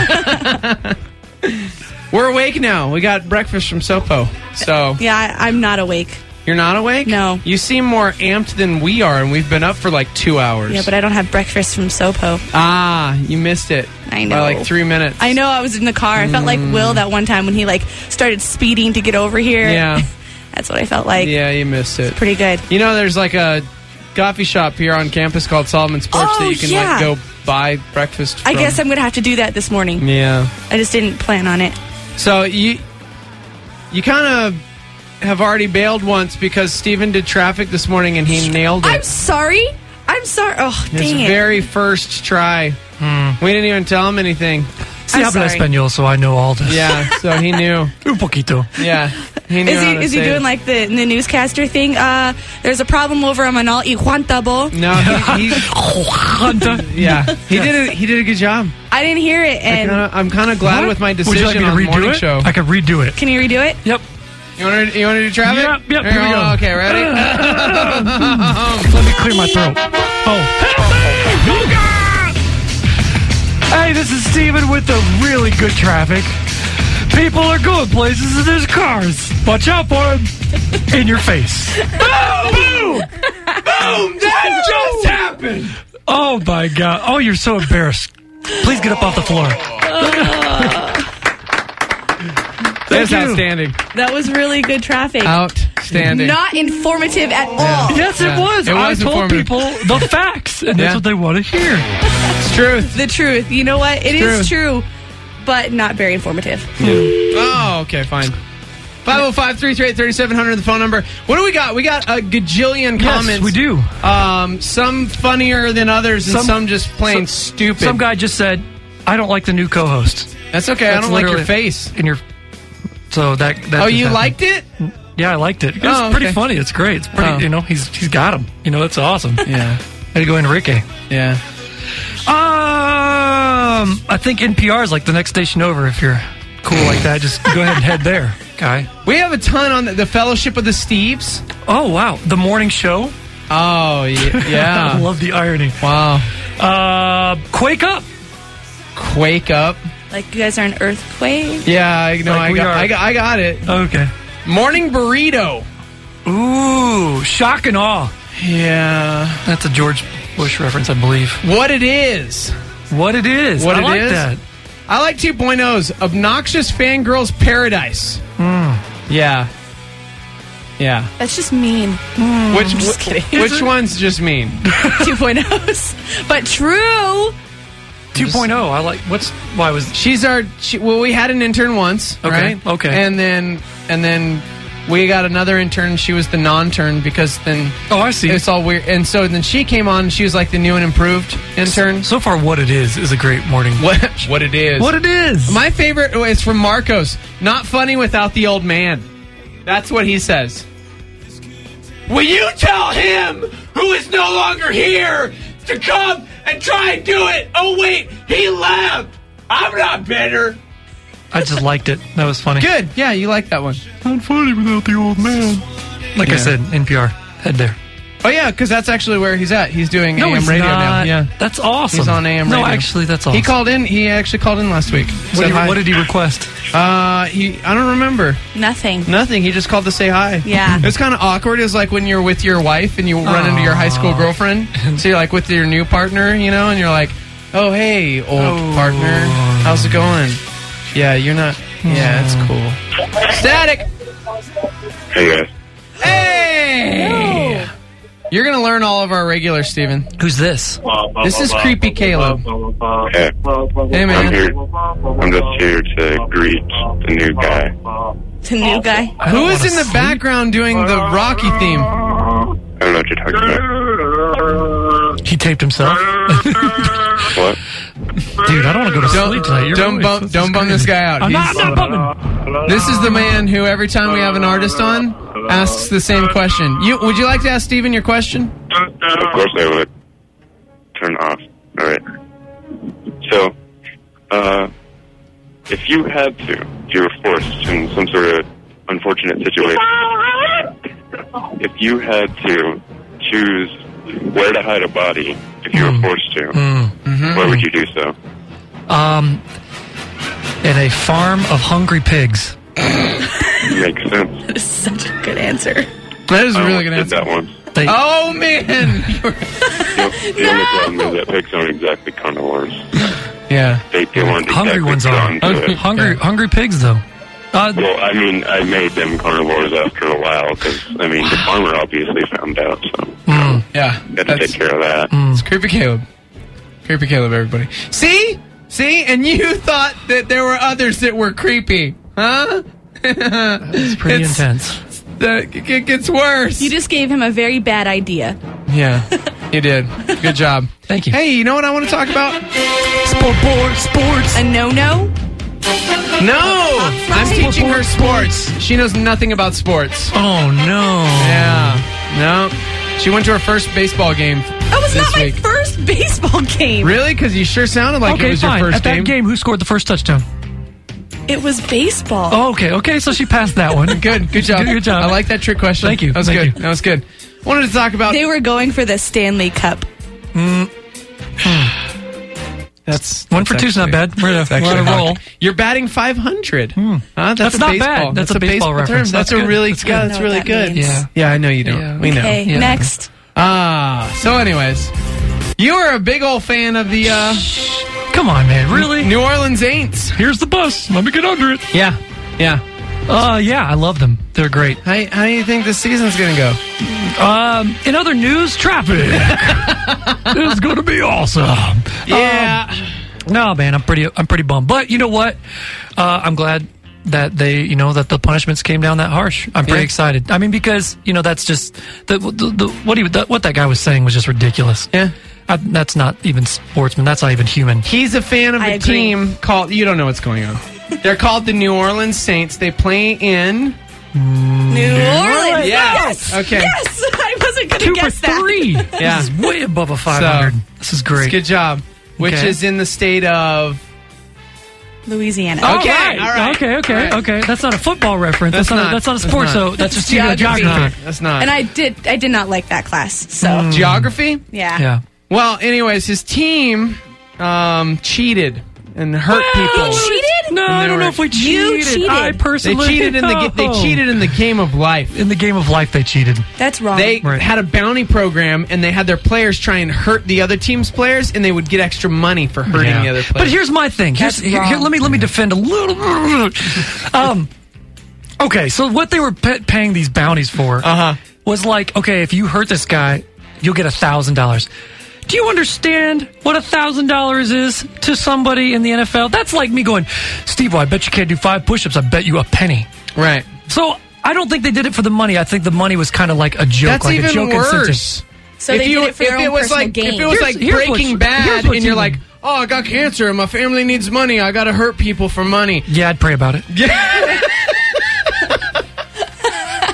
We're awake now. We got breakfast from Sopo. So Yeah, I, I'm not awake. you're not awake? No. You seem more amped than we are, and we've been up for like two hours. Yeah, but I don't have breakfast from Sopo. Ah, you missed it. I know. By like three minutes. I know, I was in the car. I felt like Will that one time when he like started speeding to get over here. Yeah. That's what I felt like. Yeah, you missed it. Pretty good. You know, there's like a coffee shop here on campus called Solomon Sports Oh, that you can yeah. like go buy breakfast I from. guess I'm going to have to do that this morning. Yeah. I just didn't plan on it. So you you kind of have already bailed once because Steven did traffic this morning and he nailed it. I'm sorry. I'm sorry. Oh, His dang it. very first try. We didn't even tell him anything. See, I'm habla sorry. español, so I know all this. Yeah, so he knew. Un poquito. Yeah. He knew Is how he to is he say doing it. like the the newscaster thing? Uh, there's a problem over a Manal y Juan Tabo. No, he, he yeah. He did a, he did a good job. I didn't hear it, I and kinda, I'm kind of glad What? with my Would you decision like me to on the redo morning it? show. I could redo it. can you redo it? Yep. You want to you want to do traffic? Yep, yep, Here, here we hold go. on, okay, ready? Let me clear my throat. Oh. Hey, this is Steven with the really good traffic. People are going places and there's cars. Watch out for them. In your face. Boom! Boom! Boom! That just happened! Oh, my God. Oh, you're so embarrassed. Please get up off the floor. That's you. outstanding. That was really good traffic. Outstanding. Not informative at all. Yes, Yeah. it was. It I was told informative. people the facts, and Yeah. that's what they want to hear. It's truth. The truth. You know what? It is True. true, but not very informative. Oh, okay, fine. five oh five, three three eight, three seven zero zero, the phone number. What do we got? We got a gajillion comments. Yes, we do. Um, some funnier than others, and some, Some- just plain some- stupid. Some guy just said, I don't like the new co-host. That's okay. I That's don't like your literally- face. In your... So that... that Oh, just you happened. liked it? Yeah, I liked it. It's Oh, pretty okay. funny. It's great. It's pretty, Oh. you know, he's he's got him. You know, it's awesome. Yeah. Way to go, Enrique. Yeah. Um, I think N P R is like the next station over. If you're cool like that, just go ahead and head there, guy. We have a ton on the, the Fellowship of the Steves. Oh, wow. The morning show. Oh, yeah. I yeah. love the irony. Wow. Uh, Quake Up. Quake up. Like you guys are an earthquake. Yeah, I know. Like I, we got, are. I, got, I got it. Okay. Morning burrito. Ooh, shock and awe. Yeah. That's a George Bush reference, I believe. What it is. What it is. What I it like is? that. I like two point ohs. Obnoxious Fangirls Paradise. Hmm. Yeah. Yeah. That's just mean. Which just wh- kidding. which one's just mean? two point ohs. But true. two point oh. I like. What's. Why was. She's our. She, well, we had an intern once, Okay, right? okay. And then and then we got another intern. She was the non-turn because then Oh, I see. it's all weird. And so then she came on. She was like the new and improved intern. So far, what it is is a great morning. What what it is? What it is. My favorite is from Marcos. Not funny without the old man. That's what he says. Will you tell him who is no longer here to come and try and do it. Oh, wait, he left. I'm not bitter. I just liked it. That was funny. Good. Yeah, you like that one. Not funny without the old man. Like Yeah. I said, N P R. Head there. Oh, yeah, because that's actually where he's at. He's doing No, A M he's radio now. not. Yeah. That's awesome. He's on A M no, radio. actually, that's awesome. He called in. He actually called in last week. What Said did, hi. what did he request? Uh, he. I don't remember. Nothing. Nothing. He just called to say hi. Yeah. It was kind of awkward. It's like when you're with your wife and you run into your high school girlfriend. So you're like with your new partner, you know, and you're like, oh, hey, old Oh. partner. How's it going? Yeah, you're not. Yeah, it's cool. Static. Hey guys. Hey! You're going to learn all of our regulars, Steven. Who's this? This is Creepy Caleb. Hey. Hey, I'm man. here. I'm just here to greet the new guy. The new guy. Who is in the background doing the Rocky theme? I don't know what you're talking about. He taped himself. What? Dude, I don't want to go to Don't, sleep tonight. Your don't voice bum, is don't bum this crazy. guy out. I'm not, He's- I'm not bumming. This is the man who every time we have an artist on asks the same question. You would you like to ask Steven your question? Of course I would. Turn off. Alright. So, uh, if you had to, if you were forced in some sort of unfortunate situation, if you had to choose where to hide a body, if you were forced to, Mm. where would you do so? Um, in a farm of hungry pigs. Makes sense. That is such a good answer. That is a I really good almost did answer. that one. They, Oh man! The, the only problem is that pigs aren't exactly carnivores. Yeah. They, they weren't hungry exactly ones are. drawn to it. Hungry, hungry pigs, though. Uh, Well, I mean, I made them carnivores after a while because, I mean, the farmer obviously found out, so mm, Yeah. had to That's, take care of that. it's Creepy Caleb. Creepy Caleb, everybody. See? See? And you thought that there were others that were creepy. Huh? it's pretty It's- intense. The, it gets worse. You just gave him a very bad idea. Yeah, you did. Good job. Thank you. Hey, you know what I want to talk about? Sport, board, sports. A no-no? No! I'm teaching her sports. She knows nothing about sports. Oh, no. Yeah. No. She went to her first baseball game That was this not my week. first baseball game. Really? Because you sure sounded like it Okay, was fine. your first At that game. game, who scored the first touchdown? It was baseball. Oh, okay, okay, so she passed that one. Good. Good job. Good, good job. I like that trick question. Thank you. That was Thank good. you. That was good. Wanted to talk about... They were going for the Stanley Cup. That's One that's for two's not actually- bad. We're that's on a, we're actually on a roll. hot. You're batting five hundred. Huh? That's, That's a not baseball. bad. That's a baseball term. reference. That's, That's a good. really That's yeah, good. that's I know really what good. that means. Yeah. Yeah, I know you don't. Yeah. We know. Okay, Yeah. next. Ah, so anyways, you are a big old fan of the uh, Come on, man, really? New Orleans Saints. Here's the bus. Let me get under it. Yeah, yeah. Uh, yeah, I love them. They're great. How, how do you think this season's gonna go? Um, in other news, traffic is going to be awesome. Yeah. Um, no, man, I'm pretty, I'm pretty bummed. But you know what? Uh, I'm glad that they, you know, that the punishments came down that harsh. I'm pretty Yeah. excited. I mean, because you know, that's just the, the, the what he, the, what that guy was saying was just ridiculous. Yeah. I, that's not even sportsman. That's not even human. He's a fan of I a agree. team called. You don't know what's going on. They're called the New Orleans Saints. They play in. New Orleans. Yes. Okay. Yes. I wasn't going Two to for guess that. three. Yeah. This is way above a five hundred. So, this is great. Good job. Which Okay. is in the state of. Louisiana. All Okay, right. all right. Okay, okay, All right. okay. That's not a football reference. That's, That's not, not. a, that's not a That's sport. not. So that's just Geography. geography. Not, that's not. And I did I did not like that class. So, Mm. Geography? yeah. Yeah. Well, anyways, his team um, cheated and hurt people. You cheated? No, And I they don't were- know if we You cheated. cheated. I They personally cheated in the ga- they Oh. cheated in the game of life. in the game of life. They cheated. That's wrong. They Right. had a bounty program, and they had their players try and hurt the other team's players, and they would get extra money for hurting Yeah. the other players. But here's my thing. Here's, That's here, here- wrong. let me let me defend a little. um, okay, so what they were pa- paying these bounties for Uh-huh. was like, okay, if you hurt this guy, you'll get a thousand dollars. Do you understand what a thousand dollars is to somebody in the N F L? That's like me going, Steve, well, I bet you can't do five push-ups. I bet you a penny. right. So I don't think they did it for the money. I think the money was kind of like a joke, That's like even a joke incentive. worse. so if they you, did it for if their it own was personal like gain. if it was Here's- like here's what's- Breaking here's Bad, what's and you're even- like, oh, I got cancer, and my family needs money. I got to hurt people for money. Yeah, I'd pray about it.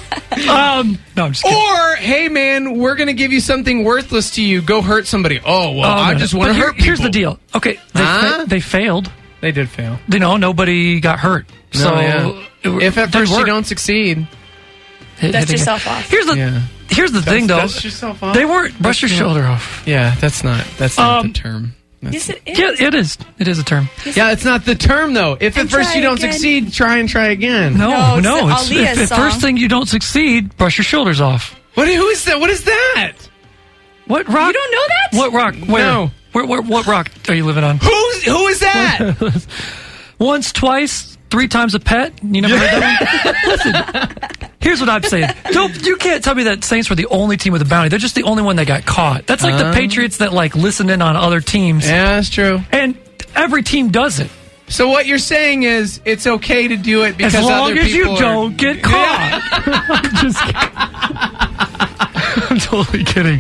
Um, no, I'm just kidding. Or, hey, man, we're going to give you something worthless to you. Go hurt somebody. Oh, well, Oh, I no. just want to But here- hurt people. Here's the deal. Okay, they, Huh? they, they failed. They did fail. You know, nobody got hurt. No, So yeah. it- If at they first you worked. don't succeed, Hit- Dust hitting it. yourself off. Here's the Yeah. here's the thing, though. dust yourself off? They weren't brush your That's not- shoulder off. yeah, that's not that's not Um, the term. That's Yes, it is. Yeah, it is. It is a term. yeah, it's not the term though. If at And first try you don't again. succeed, try and try again. No, No, no. it's It's, the if, Aaliyah if first song. thing you don't succeed, brush your shoulders off. What? Who is that? What is that? What rock? You don't know that? What rock? Where? No. Where, where, what rock are you living on? Who's who is that? Once, twice, three times a pet. You never heard that one? Listen, here's what I'm saying. Don't you can't tell me that Saints were the only team with a bounty. They're just the only one that got caught. That's like Uh. the Patriots that like listen in on other teams, Yeah, that's true. and every team does it. So what you're saying is it's okay to do it because As long other as you people are- don't get caught. I'm just kidding. I'm totally kidding.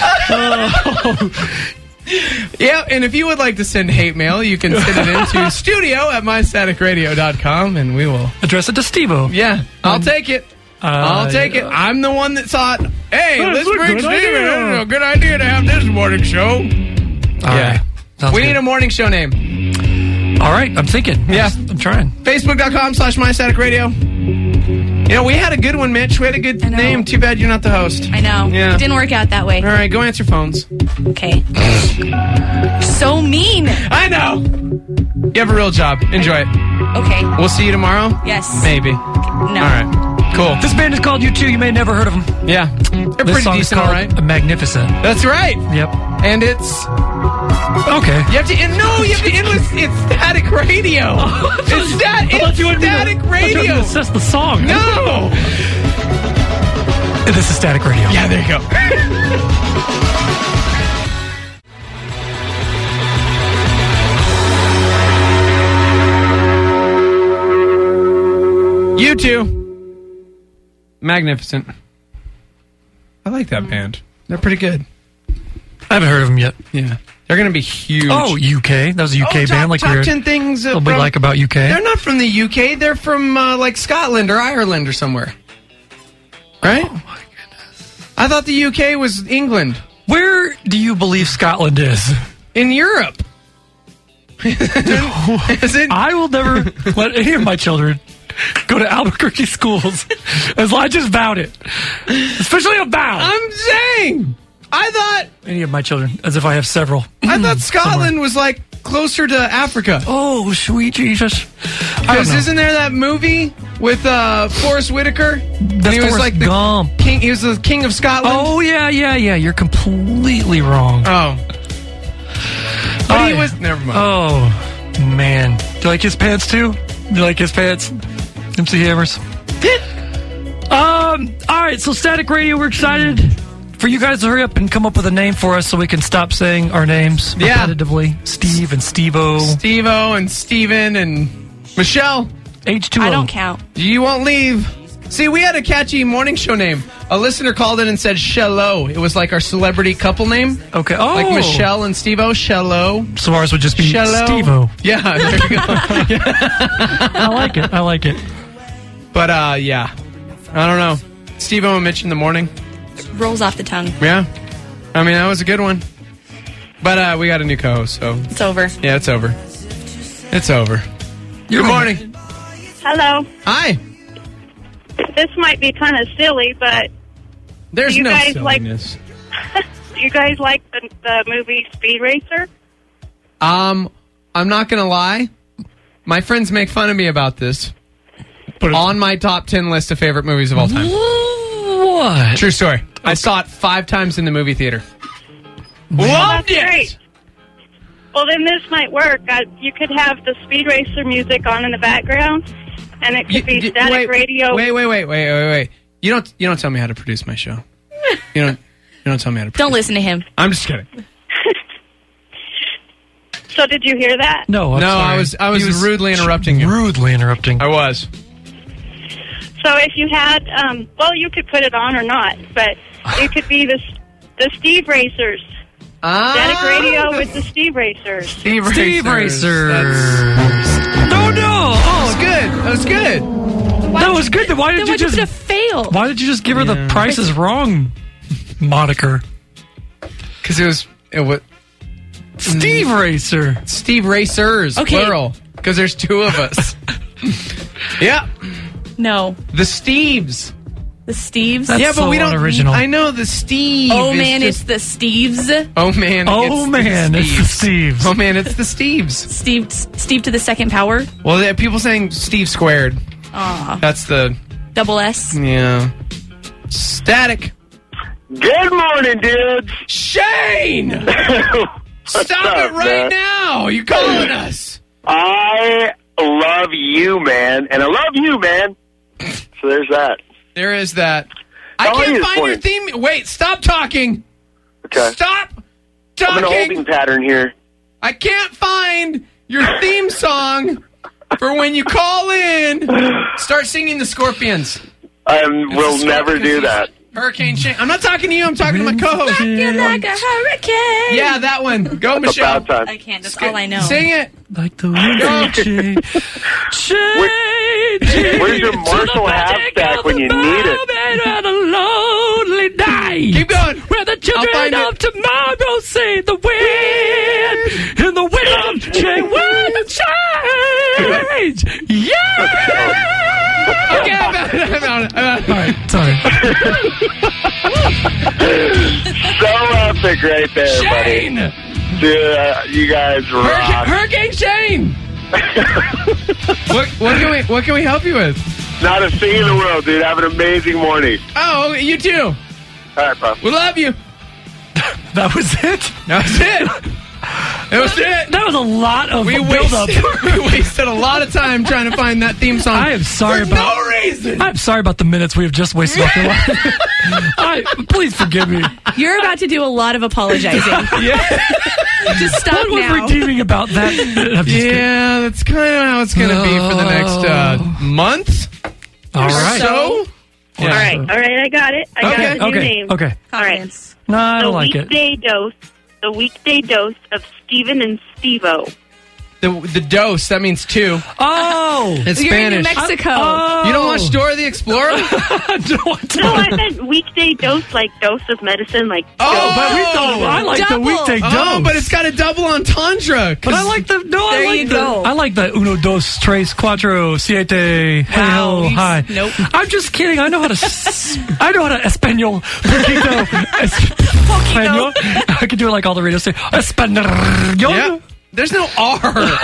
Yeah, and if you would like to send hate mail, you can send it into studio at my static radio dot com and we will. Address it to Steve-O. Yeah, I'll take it. Uh, I'll take it. I'm the one that thought, hey, That's let's a bring good Steve in. idea. It's a good idea to have this morning show. All Yeah. right. Sounds we good. need a morning show name. All right, I'm thinking. Yeah. I'm trying. Facebook.com slash my static radio. You know, we had a good one, Mitch. We had a good I know. name. Too bad you're not the host. I know. Yeah. It didn't work out that way. All right, go answer phones. Okay. So mean. I know. You have a real job. Enjoy it. Okay. We'll see you tomorrow? Yes. Maybe. No. All right. Cool. This band is called U two. You may have never heard of them. Yeah. They're This pretty song is decent, all called right? Magnificent. That's right. Yep. And it's... Okay. You have to... end- No, you have to end with... It's static radio. It's, stat, I thought it's you wanted me to- static I thought you wanted radio. to assess the song. No. This is Static Radio. Yeah, there you go. You two. Magnificent. I like that band. They're pretty good. I haven't heard of them yet. Yeah. They're going to be huge. Oh, U K. That was a U K Oh, top, band. Like top we were ten things. a uh, little bit from- like about U K. They're not from the U K. They're from uh, like Scotland or Ireland or somewhere. Right? Oh my goodness. I thought the U K was England. Where do you believe Scotland is? In Europe. Is it? I will never let any of my children go to Albuquerque schools as I just vowed it. Especially a vow. I'm saying. I thought Any of my children, as if I have several. I thought Scotland was like closer to Africa. Oh, sweet Jesus. I don't Because know. isn't there that movie with uh, Forrest Whitaker? And That's he was Forrest like the Gump. king. He was the king of Scotland. Oh, yeah, yeah, yeah. You're completely wrong. Oh. But Oh, he yeah. was. Never mind. Oh, man. Do you like his pants, too? Do you like his pants? M C Hammers. um. All right, so Static Radio, we're excited for you guys to hurry up and come up with a name for us so we can stop saying our names Yeah. repetitively. Steve and Steve-O. Steve-O and Steven and Michelle. H two O. I don't count. You won't leave. See, we had a catchy morning show name. A listener called in and said Shello. It was like our celebrity couple name. Okay. Oh. Like Michelle and Steve-O. Shello. So ours would just be Shello. Steve-O. Yeah, there you go. I like it. I like it. But, uh, yeah. I don't know. Steve-O and Mitch in the morning. Rolls off the tongue. Yeah. I mean, that was a good one. But uh, we got a new co-host, so... It's over. Yeah, it's over. It's over. You're Good morning. Hello. Hi. This might be kind of silly, but There's Do you no guys like- silliness. do you guys like the, the movie Speed Racer? Um, I'm not going to lie. My friends make fun of me about this. But it's- On my top ten list of favorite movies of all time. What? True story. I saw it five times in the movie theater. Well, Loved that's it! great. Well, then this might work. Uh, you could have the Speed Racer music on in the background, and it could You- be d- static wait, radio. Wait, wait, wait, wait, wait, wait. You don't, you don't tell me how to produce my show. You don't, you don't tell me how to produce. Don't listen to him. I'm just kidding. So did you hear that? No, I'm No, sorry. I was- I was He rudely interrupting you. Rudely interrupting. I was. So if you had, um, well, you could put it on or not, but it could be the the Steve Racers. Ah, Static radio with the Steve Racers. Steve, Steve Racers. Racer. That's- No, no. That was Oh, good. That was good. That was good. Then why did Then you why'd you just put a fail? Why did you just give her Yeah. the Price is Wrong moniker? Because it was it was Steve Racer. Steve Racers, Okay. plural. Because there's two of us. Yeah, No. the Steves. The Steves? That's yeah, but so we don't. unoriginal. I know the Steve. oh, is man, just- it's the Steves. Oh man! Oh it's man, the it's the Steves. Oh man, it's the Steves. Steve Steve to the second power. Well, there are people saying Steve squared. Aw. That's the Double S. yeah. Static. Good morning, dudes. Shane, What's stop up, it right man? now! You calling us? I love you, man, and I love you, man. So there's that. There is that. I How are can't you this find your morning? theme. Wait, stop talking. Okay. Stop I'm in a talking. holding pattern here. I can't find your theme song for when you call in. Start singing the Scorpions. I It's will the never Scorpions. do that. Hurricane Shane. I'm not talking to you. I'm talking to my co-host. You're like a hurricane. Yeah, that one. Go, Michelle. About time. I can't. That's all I know. Sing it. Like the wind Go. change. Change. Where's your Marshall half stack when you need it? And a lonely night. Keep going. Where the I'll children find of it. tomorrow say the wind. In the wind change. Wind change. Yeah. Okay, I'm out. I'm out. I'm out. All right, sorry. So epic right there, Shane. buddy. Dude, uh, you guys rock. Hurricane, Hurricane Shane. what, what can we What can we help you with? Not a thing in the world, dude. Have an amazing morning. Oh, you too. All right, bro. We love you. That was it. That was it. That was it. That was a lot of We build up. wasted, we wasted a lot of time trying to find that theme song. I am sorry for about no reason. I'm sorry about the minutes we have just wasted off your life. I, please forgive me. You're about to do a lot of apologizing. Yeah, Just stop What was now. redeeming about that? I'm just kidding. yeah, that's kind of how it's going to be for the next uh, month. All right. So, yeah. All right, all right, I got it. I got Okay, the new Okay. name. Okay. All right. Confidence. No, I The don't like it. weekday dose. The weekday dose of Steven and Steve-O. The the dose, that means two. Oh. It's You're in New Spanish. Mexico. Oh. You don't watch Dora the Explorer? no, I don't. No, I meant weekday dose, like dose of medicine, like Oh, dose. But we don't. I like Double. the weekday dose. Oh, but it's got a double entendre. 'cause- But I like the no. There I like you the. go. I like the uno, dos, tres, cuatro, siete. Hey Wow. ho, hi. Nope. I'm just kidding. I know how to. s- I know how to español. Poquito. Español. I can do it like all the radio say. Español. Yeah. There's no R.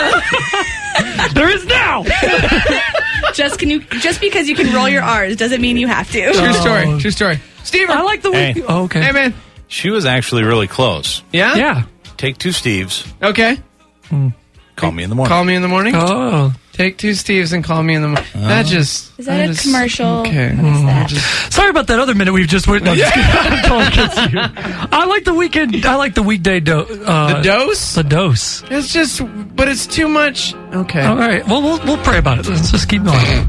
There is now. Just can you? Just because you can roll your R's doesn't mean you have to. True story. True story. Steve. I like the Hey. week. Oh, okay. Hey, man. She was actually really close. Yeah? Yeah. Take two Steves. Okay. Call me in the morning. Call me in the morning. Oh. Take two Steves and call me in the morning. That just. Is that a just- commercial? Okay. What is that? Sorry about that other minute we've just went. No, just kidding. I'm totally against you. I like the weekend. I like the weekday do, uh, The dose? The dose. It's just, but it's too much. Okay. All right. Well, we'll we'll pray about it. Let's just keep going.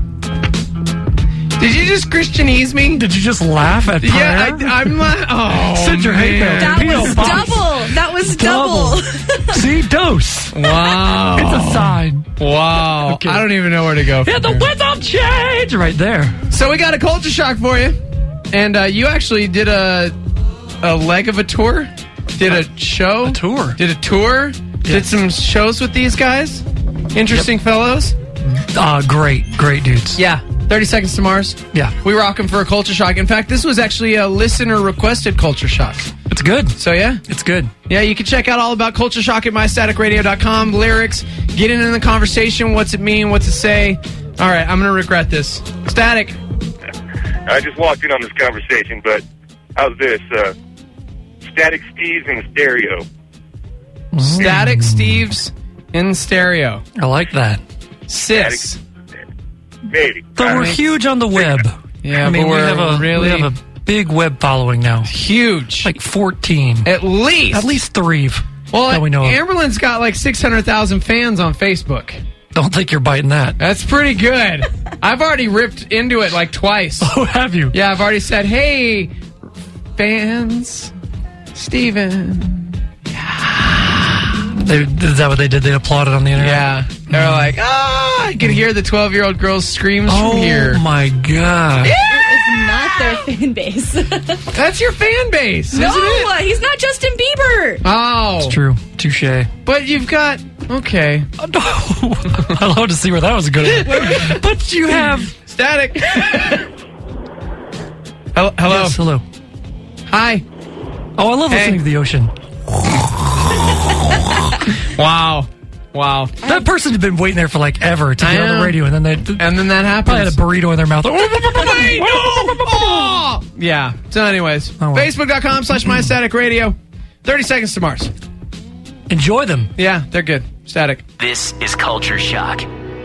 Did you just Christianese me? Did you just laugh at prayer? Yeah, I, I'm not. Oh, Send your hate mail. man. That P O was box. double. That was Double. double. See, dose. Wow. It's a sign. Wow. Okay. I don't even know where to go. Yeah, the from here. winds of change right there. So we got a culture shock for you, and uh, you actually did a a leg of a tour, did a show, A tour. did a tour, did some shows with these guys. Interesting fellows. Uh, great, great dudes. Yeah. thirty Seconds to Mars. Yeah, We rock them for a culture shock. In fact, this was actually a listener requested culture shock. it's good. So yeah. It's good. Yeah, you can check out all about Culture Shock at my static radio dot com. Lyrics, get in the conversation. What's it mean? What's it say? All right, I'm going to regret this. Static. I just walked in on this conversation, but how's this? Uh, Static Steve's in stereo. Static Steve's in stereo. I like that. Sis. Maybe. So we're makes- huge on the web. Yeah, I mean, but we we're have a really we have a big web following now. huge. Like fourteen. At least. At least three. Well, that we know of. Amberlin's got like six hundred thousand fans on Facebook. Don't think you're biting that. That's pretty good. I've already ripped into it like twice. Oh, have you? Yeah, I've already said, hey, fans, Steven. They, is that what they did? They applauded on the internet? Yeah. They're like, oh, Ah, I can hear the twelve-year-old girl's screams Oh from here. my god! It's not their fan base. That's your fan base, no, isn't it? he's not Justin Bieber. Oh, It's true. Touche. but you've got okay. Oh, no. I'd love to see where that was good. But you have. Static. Hello. Hello. Yes, hello. Hi. Oh, I love Hey. listening to the ocean. Wow. Wow. That person had been waiting there for like ever to I get on know. the radio, and then they And then that probably had a happens. burrito in their mouth. Wait, no! Oh! Yeah. So, anyways, Oh, well. Facebook.com slash My Static Radio. thirty seconds to Mars. Enjoy them. Yeah, they're good. Static. This is Culture Shock.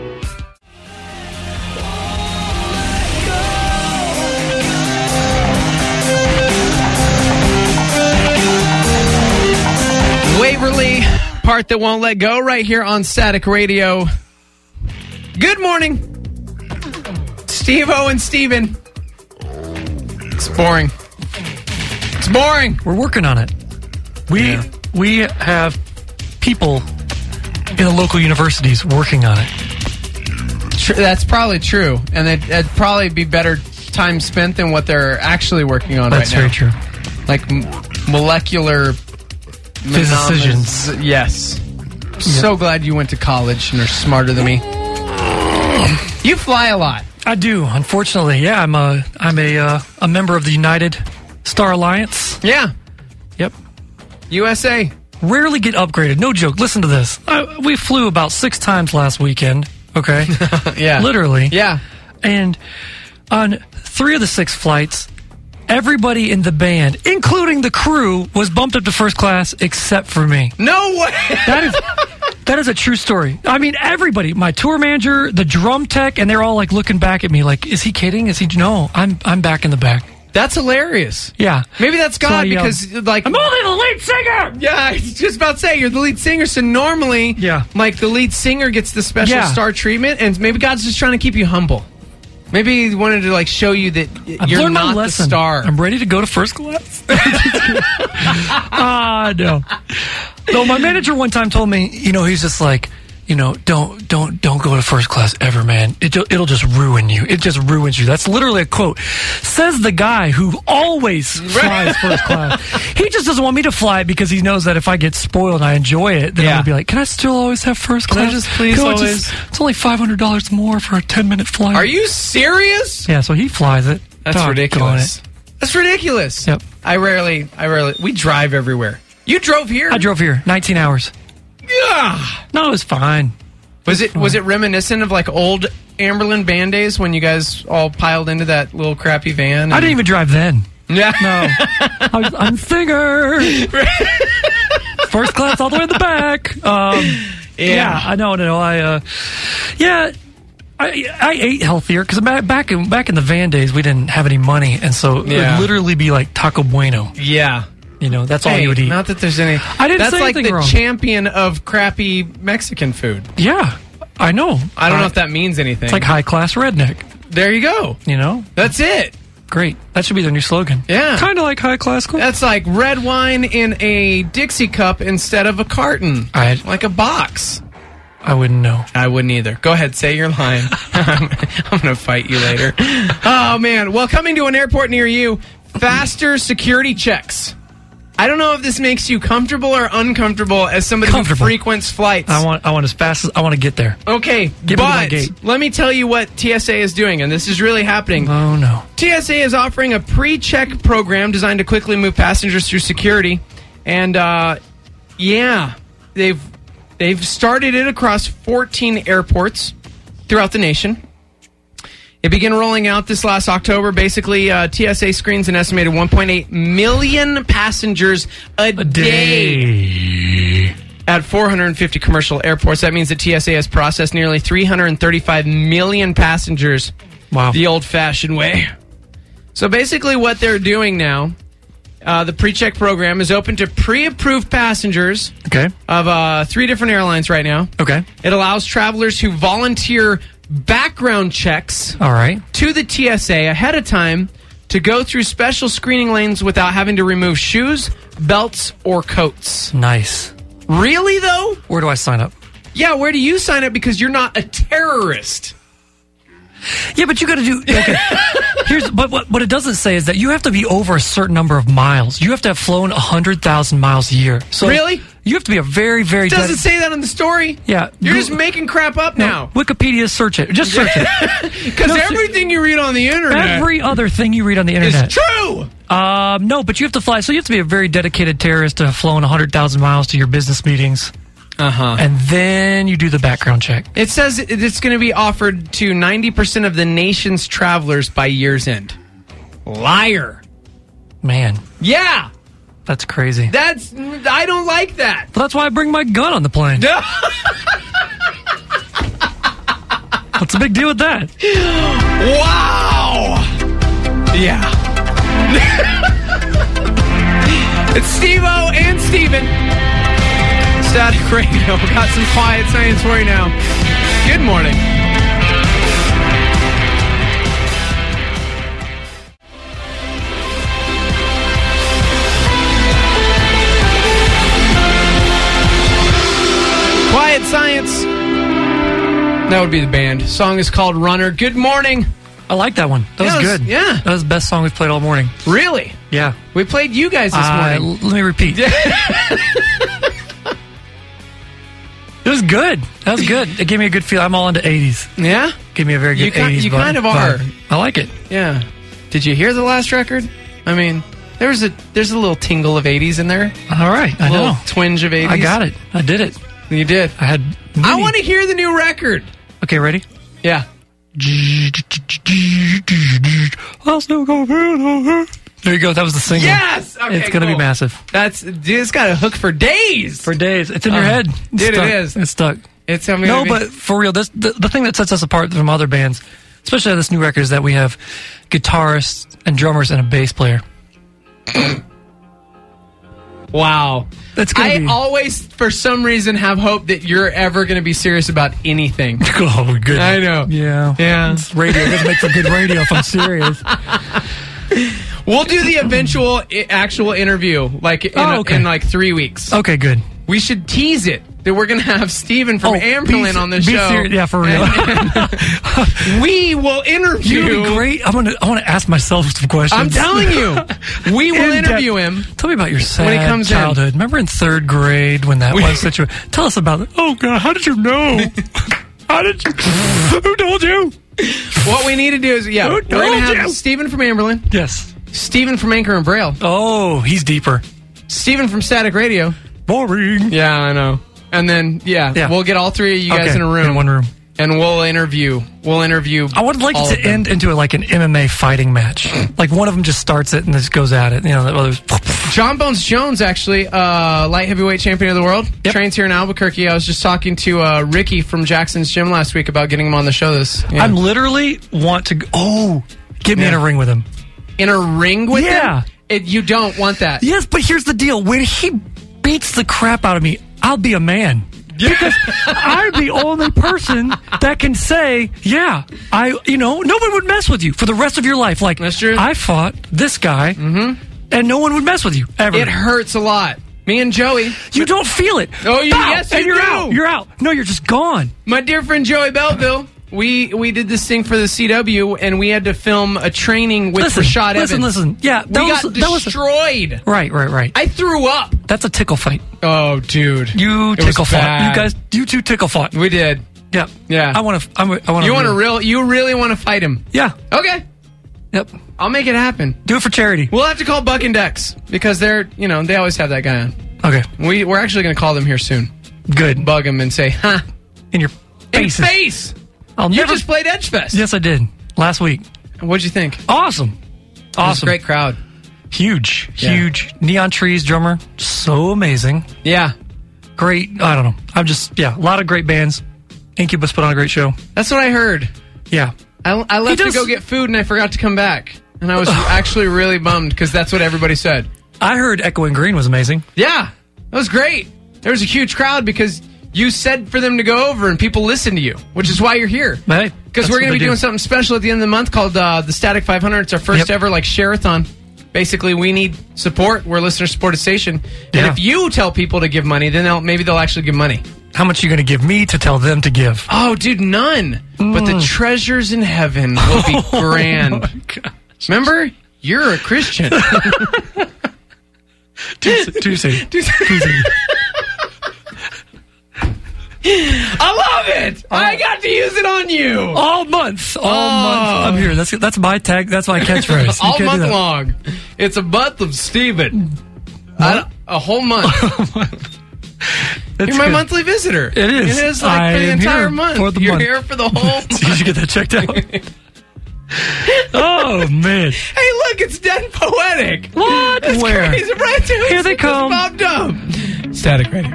Waverly, part that won't let go, right here on Static Radio. Good morning, Steve-O and Steven. It's boring. It's boring. We're working on it. We Yeah. we have people in the local universities working on it. Tr- That's probably true, and it, it'd probably be better time spent than what they're actually working on That's right now. very true. Like m- molecular Physicians. monomas- Yes. So glad you went to college and are smarter than me. You fly a lot. I do. Unfortunately, yeah. I'm a I'm a uh, a member of the United Star Alliance. Yeah. Yep. U S A. Rarely get upgraded. No joke. Listen to this. I, we flew about six times last weekend. Okay. Yeah. Literally. Yeah. And on three of the six flights, everybody in the band, including the crew, was bumped up to first class except for me. No way. That is that is a true story. I mean, everybody, my tour manager, the drum tech, and they're all like looking back at me like, is he kidding? Is he? No, I'm I'm back in the back. That's hilarious. Yeah. Maybe that's God So I yelled, because, like, I'm only the lead singer! yeah, I was just about to say you're the lead singer, so normally, Yeah. like the lead singer gets the special Yeah. star treatment, and maybe God's just trying to keep you humble. Maybe he wanted to like show you that y- I've you're learned my not the lesson. star. I'm ready to go to first class. Ah, no. No, my manager one time told me, you know, he's just like, you know, don't, don't, don't go to first class ever, man. It, ju- it'll just ruin you. It just ruins you. That's literally a quote. Says the guy who always flies first class. He just doesn't want me to fly it because he knows that if I get spoiled and I enjoy it, then Yeah. I'm going to be like, can I still always have first Can I class? just please Can I always- just- it's only five hundred dollars more for a ten minute flight. Are you serious? Yeah, so he flies it. That's Doggone ridiculous. it. That's ridiculous. Yep. I rarely, I rarely. We drive everywhere. You drove here. I drove here, nineteen hours. Yeah. No, it was fine. Was it was it reminiscent of like old Amberlin band days when you guys all piled into that little crappy van? And... I didn't even drive then. Yeah. No. I was, I'm a singer. First class all the way in the back. Um, yeah. Yeah. I know, no, I, uh, yeah, I, I ate healthier because back in, back in the van days, we didn't have any money. And so it Yeah. would literally be like Taco Bueno. Yeah. You know, that's all Hey, you would eat. Not that there's any. I didn't That's say like anything the wrong. champion of crappy Mexican food. Yeah, I know. I don't Uh, know if that means anything. It's like high class redneck. There you go. You know? That's it. Great. That should be their new slogan. Yeah. Kind of like high class. That's like red wine in a Dixie cup instead of a carton. I, Like a box. I wouldn't know. I wouldn't either. Go ahead, say your line. I'm, I'm going to fight you later. Oh, man. Well, coming to an airport near you, faster security checks. I don't know if this makes you comfortable or uncomfortable as somebody who Comfortable. frequents flights. I want. I want as fast as I want to get there. Okay, Give me my but gate. let me tell you what T S A is doing, and this is really happening. Oh no. T S A is offering a pre-check program designed to quickly move passengers through security, and uh, yeah, they've they've started it across fourteen airports throughout the nation. It began rolling out this last October. Basically, uh, T S A screens an estimated one point eight million passengers a, A day. at four hundred fifty commercial airports. That means that T S A has processed nearly three hundred thirty-five million passengers Wow. the old-fashioned way. So basically what they're doing now, uh, the pre-check program is open to pre-approved passengers Okay. of uh, three different airlines right now. Okay. It allows travelers who volunteer background checks All right. to the T S A ahead of time to go through special screening lanes without having to remove shoes, belts, or coats. Nice. Really, though? Where do I sign up? Yeah, where do you sign up? Because you're not a terrorist. Yeah, but you got to do. Okay. Here's but what what it doesn't say is that you have to be over a certain number of miles. You have to have flown a hundred thousand miles a year. So really, you have to be a very very. It doesn't dedi- say that in the story. Yeah, you're Go- just making crap up no, now. Wikipedia, search it. Just search it. Because No, everything you read on the internet, every other thing you read on the internet is true. Um, no, but you have to fly. So you have to be a very dedicated terrorist to have flown a hundred thousand miles to your business meetings. Uh huh. And then you do the background check. It says it's going to be offered to ninety percent of the nation's travelers by year's end. Liar. Man. Yeah. That's crazy. That's I don't like that. Well, that's why I bring my gun on the plane. What's the big deal with that? Wow. Yeah. It's Steve-O and Steven. Static Radio. Got some quiet science for you now. Good morning. Quiet Science. That would be the band. Song is called Runner. Good morning. I like that one. That Yeah, was it was- good. yeah. That was the best song we've played all morning. Really? Yeah. We played you guys this Uh, morning. l- let me repeat. It was good. That was good. It gave me a good feel. I'm all into eighties. Yeah? Gave me a very good You ki- eighties you vibe- kind of are. vibe. I like it. Yeah. Did you hear the last record? I mean, there was a there's a little tingle of eighties in there. All right. I A little know. twinge of eighties. I got it. I did it. You did. I had. I many- want to hear the new record. Okay, ready? Yeah. I'll still go. There you go. That was the single. Yes! Okay, it's going to cool. be massive. That's dude, it's got a hook for days. For days. It's in your Uh, head. It's dude, it stuck. is. It's stuck. It's I mean, No, I mean- but for real, this the, the thing that sets us apart from other bands, especially on this new record, is that we have guitarists and drummers and a bass player. wow. That's gonna I be- always, for some reason, have hope that you're ever going to be serious about anything. Oh, good. I know. Yeah. Yeah. It's radio. It doesn't make for good radio if I'm serious. We'll do the eventual I- actual interview, like in, Oh, okay. in like three weeks. Okay, good. We should tease it that we're going to have Steven from Oh, Amberlin be- on the be show. serious. Yeah, for real. We will interview. You'd be great. I'm gonna. I want to ask myself some questions. I'm telling you, we will In interview depth. him. Tell me about your sad When he comes in. childhood. Remember in third grade when that We- was such a. Tell us about it. Oh God, how did you know? How did you? Who told you? What we need to do is, yeah, Who we're going told to have you? Steven from Amberlin, Yes. Steven from Anchor and Braille, Oh, he's deeper. Steven from Static Radio. Boring. Yeah, I know. And then, yeah, Yeah. we'll get all three of you guys Okay, in a room. in one room. And we'll interview. We'll interview. I would like all it of to them. end into a, like an M M A fighting match. Like one of them just starts it and just goes at it. You know, the others. John Bones Jones, actually, uh, light heavyweight champion of the world, Yep. trains here in Albuquerque. I was just talking to uh, Ricky from Jackson's Gym last week about getting him on the show. This, yeah. I'm literally want to. Go, oh, get me in Yeah. a ring with him. in a ring with Yeah. him. It, you don't want that. Yes, but here's the deal: when he beats the crap out of me, I'll be a man. Because I'm the only person that can say, yeah, I, you know, no one would mess with you for the rest of your life. Like, That's true. I fought this guy, and no one would mess with you ever. It hurts a lot. Me and Joey. You don't feel it. Oh, you- Bow, yes, you and you're do. out. You're out. No, you're just gone. My dear friend Joey Belville, we we did this thing for the C W, and we had to film a training with Listen, Rashad listen, Evans. listen. Yeah, we that was- got that was- destroyed. Right, right, right. I threw up. That's a tickle fight. Oh, dude, You It was tickle fought. bad. You guys, you two tickle fought. We did. Yeah, Yeah. I want to. I want to. You want to real? You really want to fight him? Yeah. Okay, Yep. I'll make it happen. Do it for charity. We'll have to call Buck and Dex because they're, you know, they always have that guy on. Okay. We we're actually going to call them here soon. Good. Bug them and say, "Huh, In your in faces. face." I'll You never. just played Edgefest. Yes, I did last week. What'd you think? Awesome. It was Awesome. a great crowd. Huge. Yeah. Huge. Neon Trees drummer. So amazing. Yeah, Great. I don't know. I'm just yeah. A lot of great bands. Incubus put on a great show. that's what I heard. Yeah. I, I left He to does- go get food and I forgot to come back, and I was actually really bummed because that's what everybody said. I heard Echoing Green was amazing. Yeah, that was great. There was a huge crowd because you said for them to go over and people listened to you, which is why you're here. Hey, Because that's we're what going to they be do. doing something special at the end of the month called uh, the Static five hundred. It's our first Yep. ever like share-a-thon. Basically, we need support. We're a listener-supported station. And Yeah. if you tell people to give money, then they'll, maybe they'll actually give money. how much are you going to give me to tell them to give? Oh, dude, none. Mm. But the treasures in heaven will be grand. Oh, remember? You're a Christian. Tuesday. Tuesday. Tuesday. I love it. Oh. I got to use it on you all month. All oh. month. I'm here. That's that's my tag. That's my catchphrase. All month long. It's a month of Steven. I, a whole month. You're my good. monthly visitor. It is. It is like I for the entire month. For the You're month. here for the whole month. You should get that checked out. Oh, man. Hey, look, it's dead poetic. What? That's Where? Crazy. Right to Here they come. Bob Dumb. Static Radio.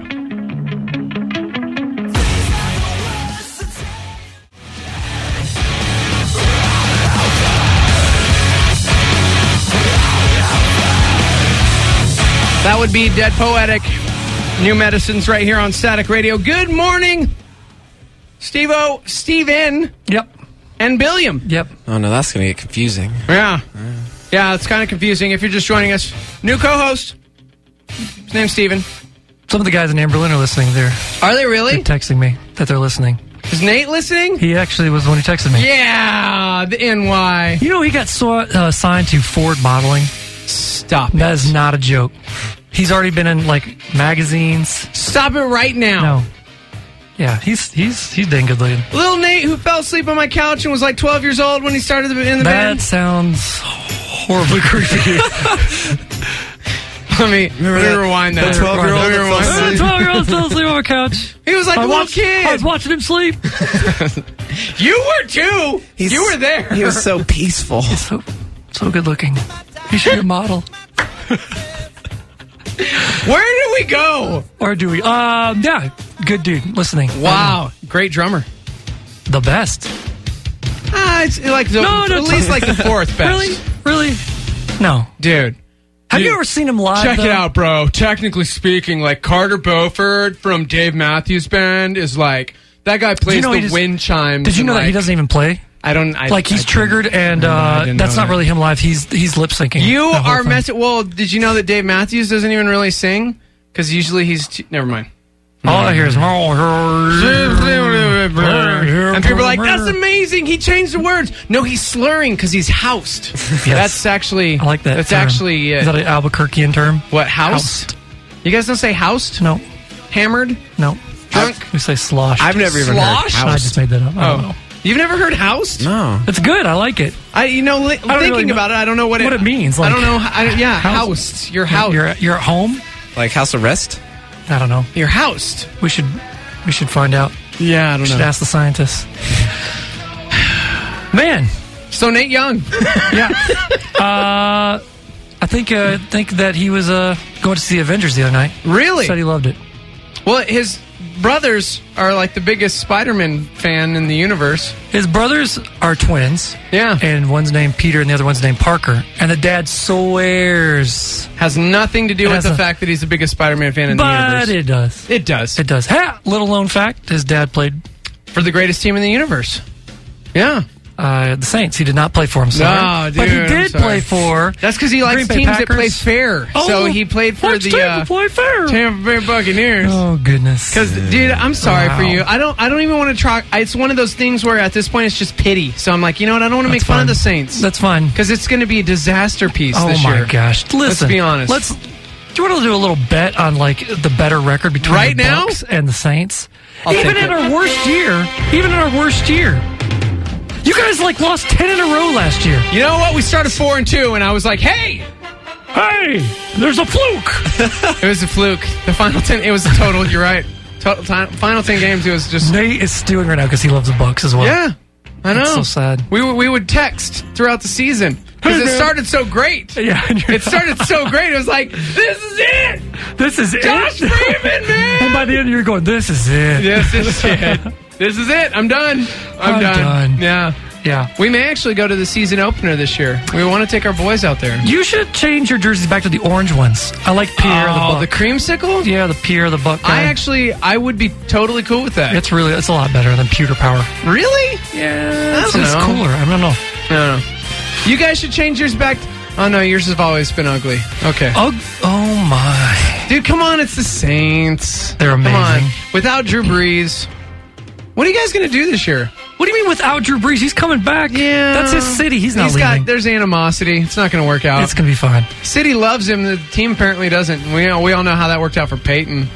That would be Dead Poetic. New Medicines right here on Static Radio. Good morning, Steve-O, Steven. Yep. And Billiam. Yep. Oh, no, that's going to get confusing. Yeah. Yeah, it's kind of confusing. If you're just joining us, new co-host. His name's Steven. Some of the guys in Amberlin are listening. They're, are they really? They're texting me that they're listening. Is Nate listening? He actually was the one who texted me. Yeah, the N Y. You know, he got so, uh, signed to Ford Modeling. Stop it. That is not a joke. He's already been in, like, magazines. Stop it right now. No. Yeah, he's he's he's dang good looking. Little Nate, who fell asleep on my couch and was like twelve years old when he started in the that band. That sounds horribly creepy. Let me, let me rewind that. The twelve-year-old The twelve-year-old fell asleep on my couch. He was like I a little watched, kid. I was watching him sleep. You were too. He's, you were there. He was so peaceful. He's so, so good looking. He should be a model. Where do we go? Or do we? Um, yeah, good dude. Listening. Wow, great drummer. The best. Ah, it's like the, no, no, at least like the fourth best. Really? Really? No, dude. Have dude, you ever seen him live? Check though? it out, bro. Technically speaking, like Carter Beauford from Dave Matthews Band is like that guy plays you know the just, wind chimes. Did you know like, that he doesn't even play? I don't. I, like he's I triggered, and uh, that's not that. really him live. He's he's lip syncing. You are messing. Well, did you know that Dave Matthews doesn't even really sing? Because usually he's. T- Never mind. All I hear is. And people are like, "That's amazing! He changed the words." No, he's slurring because he's housed. Yes. That's actually. I like that. That's term. actually. Uh, is that an Albuquerquean term? What housed? housed? You guys don't say housed? No. Hammered? No. Drunk? We say sloshed. I've never even sloshed? heard housed. I just made that up. I don't oh. know. You've never heard housed? No. It's good. I like it. I, you know, li- thinking really know about it, I don't know what, what it, it means. Like, I don't know. I, yeah, housed. housed. You're housed. You're, you're at home? Like house arrest? I don't know. You're housed. We should we should find out. Yeah, I don't we know. should ask the scientists. Man. So Nate Young. Yeah. Uh, I think uh, think that he was uh, going to see Avengers the other night. Really? Said he loved it. Well, his brothers are like the biggest Spider-Man fan in the universe. His brothers are twins. Yeah. And one's named Peter and the other one's named Parker. And the dad swears. Has nothing to do It with has the a- fact that he's the biggest Spider-Man fan in the universe. But it does. It does. It does. Ha! Little known fact, his dad played For the greatest team in the universe. Yeah. uh, the Saints. He did not play for him, sorry. No, dude, But he I'm did sorry. play for That's because he likes Green Bay teams that Packers. play fair. Oh, so he played for let's the Tampa uh, play fair. Tampa Bay Buccaneers. Oh, goodness. Because, dude, I'm sorry Wow. for you. I don't. I don't even want to try. It's one of those things where at this point it's just pity. So I'm like, you know what? I don't want to make That's fun fine. of the Saints That's fine. because it's going to be a disaster piece Oh, this my year. gosh. Listen. Let's be honest. Let's. Do you want to do a little bet on, like, the better record between Right the now? Bucs and the Saints? I'll even take in it. our worst year, even in our worst year, you guys, like, lost ten in a row last year. You know what? We started four and two, and I was like, hey. Hey, there's a fluke. It was a fluke. The final ten. It was a total. You're right. Total time, final ten games. It was just. Nate is stewing right now because he loves the Bucs as well. Yeah, I know. That's so sad. We were- we would text throughout the season because it started so great. Yeah, and you're It started so great. It was like, this is it. This is Josh it. Freeman, man. And by the end, you're going, this is it. This is it. This is it. I'm done. I'm, I'm done. done. Yeah. Yeah. We may actually go to the season opener this year. We want to take our boys out there. You should change your jerseys back to the orange ones. I like Pierre oh, the Buck. the creamsicle? Yeah, the Pierre the Buck guy. I actually, I would be totally cool with that. It's really, it's a lot better than Pewter Power. Really? Yeah, I it's don't just know. cooler. I don't know. No, no. You guys should change yours back. To, oh, no, yours has always been ugly. Okay. Oh, oh my. Dude, come on, it's the Saints. They're amazing. Come on. Without Drew Brees. What are you guys going to do this year? What do you mean without Drew Brees? He's coming back. Yeah. That's his city. He's not He's leaving. got, there's animosity. It's not going to work out. It's going to be fine. City loves him. The team apparently doesn't. We all, we all know how that worked out for Peyton.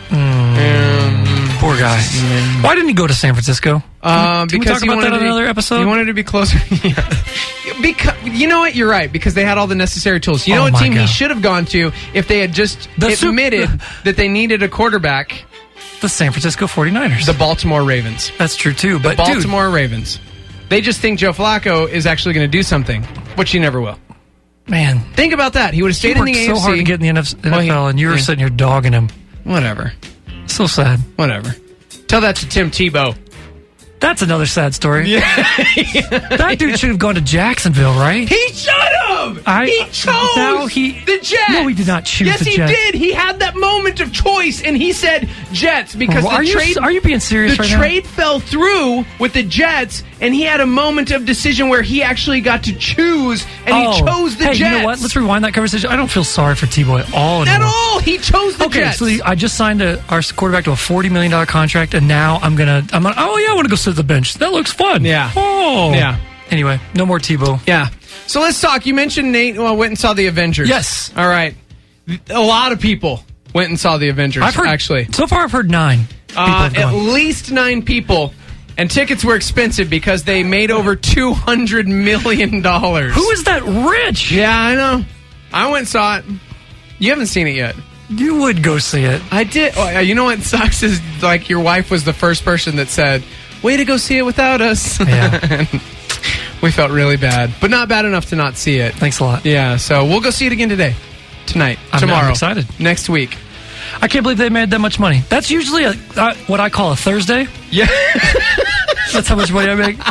Mm, poor guy. Mm. Why didn't he go to San Francisco? Um, Can we because talk he about wanted that on to be- another episode? He wanted to be closer. Yeah. Because, you know what? You're right. Because they had all the necessary tools. You know Oh what my team he God. should have gone to if they had just The Sup- admitted that they needed a quarterback? The San Francisco forty-niners. The Baltimore Ravens. That's true, too. But, The Baltimore Ravens. They just think Joe Flacco is actually going to do something, which he never will. dude, man. Think about that. He would have He stayed in worked the A so F C. hard to get in the N F L, Well, he- and you were yeah. sitting here dogging him. Whatever. So sad. Whatever. Tell that to Tim Tebow. That's another sad story. Yeah. That dude should have gone to Jacksonville, right? He should have! I- he chose now he- the Jets! No, he did not choose yes, the he Jets. did! He had that moment of choice, and he said Jets because Well, the are you- trade... are you being serious The right now? trade fell through with the Jets, and he had a moment of decision where he actually got to choose, and Oh, he chose the hey, Jets. you know what? Let's rewind that conversation. I don't feel sorry for Tebow at all At anymore. all! He chose the Okay, Jets. so the, I just signed a, our quarterback to a forty million dollars contract, and now I'm gonna, I'm gonna, oh yeah, I want to go sit at the bench. That looks fun. Yeah. Oh. Yeah. Anyway, no more Tebow. Yeah. So let's talk. You mentioned Nate well, went and saw the Avengers. Yes. All right. A lot of people went and saw the Avengers, I've heard, actually. So far, I've heard nine people Uh, have at gone. least nine people. And tickets were expensive because they made over two hundred million dollars. Who is that rich? Yeah, I know. I went and saw it. You haven't seen it yet. You would go see it. I did. Oh, you know what sucks is like your wife was the first person that said, way to go see it without us. Yeah. We felt really bad, but not bad enough to not see it. Thanks a lot. Yeah, so we'll go see it again today, tonight, I'm- tomorrow. I'm excited. Next week. I can't believe they made that much money. That's usually a, uh, what I call a Thursday. Yeah. That's how much money I make.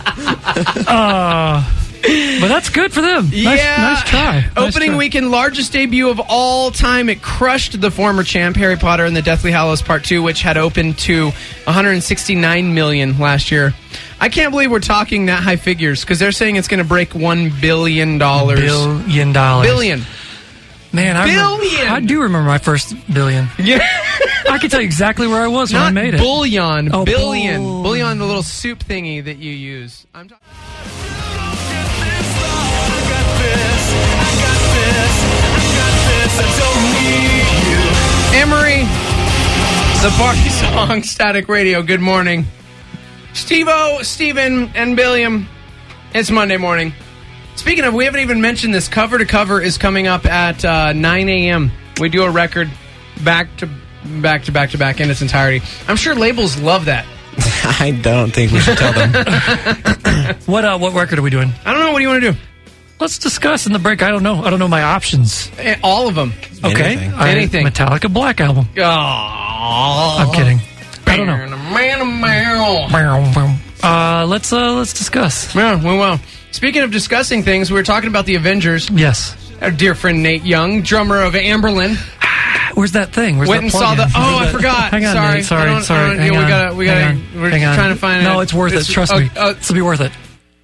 Uh, but that's good for them. Nice, Yeah. nice try. Nice Opening try. weekend, largest debut of all time. It crushed the former champ, Harry Potter and the Deathly Hallows Part two, which had opened to one hundred sixty-nine million dollars last year. I can't believe we're talking that high figures because they're saying it's going to break one billion dollars. Billion dollars. Billion. Man, I, remember- Billion! I do remember my first billion. Yeah. I can tell you exactly where I was when Not I made it. bullion. Oh, billion. bull- Bullion, the little soup thingy that you use. I'm talking. Emery, the party song, Static Radio. Good morning. Steve-O, Steven, and Billiam. It's Monday morning. Speaking of, we haven't even mentioned this. Cover to Cover is coming up at uh, nine a.m. We do a record back to back to back to back in its entirety. I'm sure labels love that. I don't think we should tell them. What uh, what record are we doing? I don't know. What do you want to do? Let's discuss in the break. I don't know. I don't know my options. Eh, All of them. Okay. Anything. I- Anything. Metallica Black Album. Oh, I'm kidding. I don't know. know. Uh, let's uh, let's discuss. Yeah, well, well. Speaking of discussing things, we were talking about the Avengers. Yes. Our dear friend Nate Young, drummer of Amberlin, Where's that thing? Where's went that and saw plug-in? the. Oh, Where's I that- forgot. Hang on, sorry, Nate. Sorry, I don't- I sorry. don't- Hang yeah, we on. gotta, we Hang gotta. on. We're Hang on. trying to find it. No, it's worth This- it. Trust oh, me. oh, This will be worth it.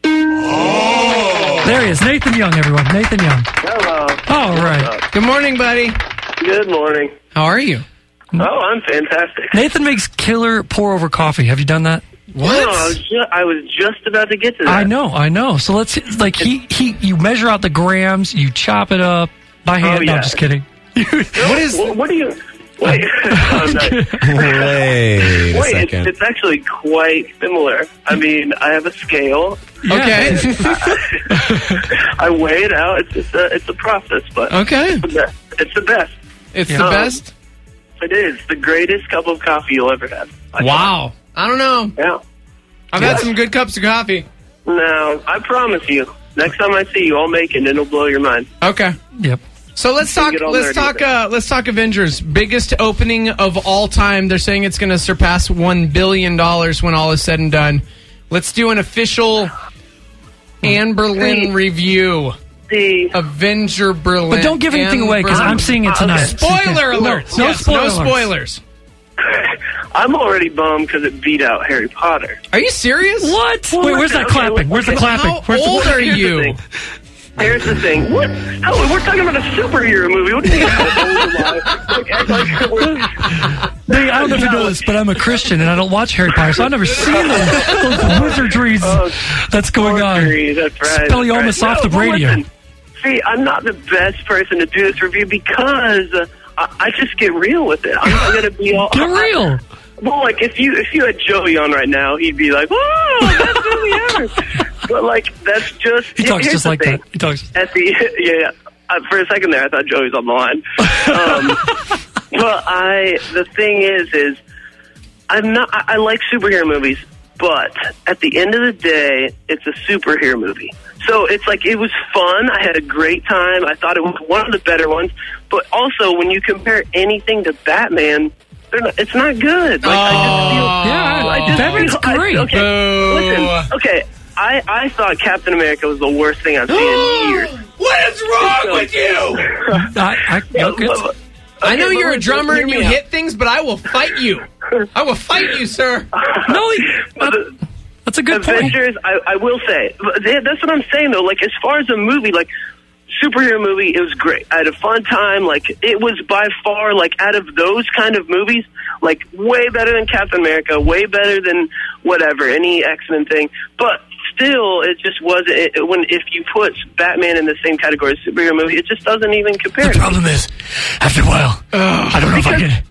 There he is, Nathan Young. Everyone, Nathan Young. Hello. All right. Good morning, buddy. Good morning. How are you? Oh, I'm fantastic. Nathan makes killer pour over coffee. Have you done that? No, I was, ju- I was just about to get to that. I know, I know. So let's like he he. You measure out the grams, you chop it up by hand. Oh, No, yeah. I'm just kidding. What is? What, what do you? Wait. I'm not- Wait a Wait, it's, second. it's actually quite similar. I mean, I have a scale. Okay. I weigh it out. It's just a, it's a process, but Okay. it's the best. It's the best. It's Yeah. the Um, best. It is the greatest cup of coffee you'll ever have. I Wow. I don't know. Yeah. I've had some good cups of coffee. No, I promise you. Next time I see you, I'll make it, and it'll blow your mind. Okay. Yep. So let's You talk. get all Let's nerdy talk. with it. Uh, let's talk Avengers. Biggest opening of all time. They're saying it's going to surpass one billion dollars when all is said and done. Let's do an official Anne Berlin Hey. review. The Avenger Berlin. But don't give anything Anne away because Berlin. I'm seeing it Okay. tonight. Spoiler No, alert. No, Yes, spoilers. no spoilers. I'm already bummed because it beat out Harry Potter. Are you serious? What? Well, Wait, where's listen, that okay, clapping? Where's the okay, clapping? How Where's the old are Here's the you? thing. Here's the thing. What? Hell, we're talking about a superhero movie. What do you think? Like, like, we're- Hey, I don't know if you know this, but I'm a Christian and I don't watch Harry Potter, so I've never seen those, those wizardries that's going on. Sorcery, that's right. Spell you that's almost right. off No, the well, radio. listen, see, I'm not the best person to do this review because uh, I, I just get real with it. I'm not going to be all... Get real. Well, like, if you if you had Joey on right now, he'd be like, "Whoa, that's really ever." But, like, that's just... He talks here's just the like thing. that. He talks. At the... Yeah, yeah. Uh, for a second there, I thought Joey was on the line. Um, but I... The thing is, is... I'm not... I, I like superhero movies, but at the end of the day, it's a superhero movie. So it's like, it was fun. I had a great time. I thought it was one of the better ones. But also, when you compare anything to Batman... They're not, it's not good. Like, I just feel, Yeah, I just Batman's feel, I- great. okay, Boo. listen. Okay, I, I thought Captain America was the worst thing I've seen in years. What is wrong So- with you? I, I, Yeah, okay. but- I know okay, you're but a drummer hear and me you out. hit things, but I will fight you. I will fight you, sir. No, he, But the- that's a good point. Avengers, I, I will say. But th- That's what I'm saying, though. Like, as far as a movie, like, superhero movie, it was great. I had a fun time. Like, it was by far, like, out of those kind of movies, like, way better than Captain America, way better than whatever, any X-Men thing. But still, it just wasn't, it, when if you put Batman in the same category as superhero movie, it just doesn't even compare. The problem is, after a while, I don't know if I can.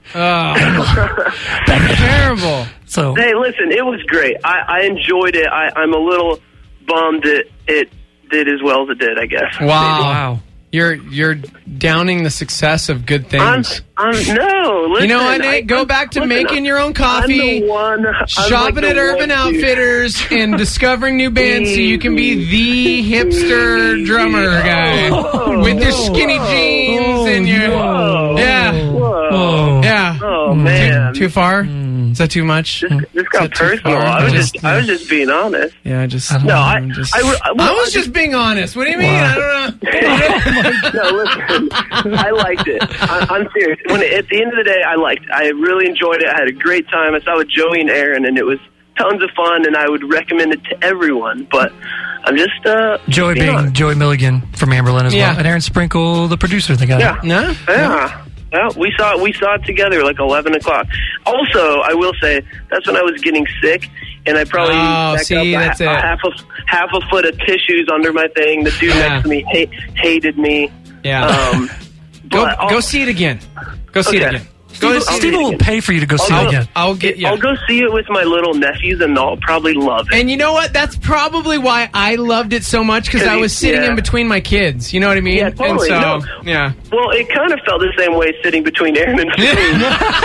Oh, terrible. So, Hey, listen, it was great. I, I enjoyed it. I, I'm a little bummed that it did as well as it did, I guess. Wow. wow. You're you're downing the success of good I'm, things. I'm, no, listen. You know what, I- Nate? Go I'm- back to listen, making your own I'm coffee, the one, I'm shopping like at the Urban one dude. Outfitters, and discovering new bands so you can be the hipster drummer guy Whoa. with your skinny jeans and your Whoa. yeah, Whoa. yeah. Oh, man. Too, too far? Is that too much? This, this Is got that too personal. far? I was Just- just, I was just being honest. Yeah, I just. I don't No, I, I'm just- I, I, well, I was just being honest. What do you mean? I don't know. no, listen. I liked it. I, I'm serious. When at the end of the day, I liked it. I really enjoyed it. I had a great time. I saw with Joey and Aaron, and it was tons of fun. And I would recommend it to everyone. But I'm just uh, Joey being being honest. Joey Milligan from Amberlin as Yeah. well. And Aaron Sprinkle, the producer, the guy. Yeah. No? Yeah. Yeah, we saw it. We saw it together like eleven o'clock. Also, I will say that's when I was getting sick, and I probably Oh, stacked see, up a, that's a it. half a half a foot of tissues under my thing. The dude Yeah. next to me ha- hated me. Yeah. Um, Go but I'll- go see it again. Go see it Okay. again. Go Steve, see Steve it will again. pay for you to go see I'll, it again. I'll get you. I'll go see it with my little nephews, and they'll probably love it. And you know what? That's probably why I loved it so much, because I was sitting Yeah. in between my kids. You know what I mean? Yeah, totally. And so, No. yeah. Well, it kind of felt the same way sitting between Aaron and Steve.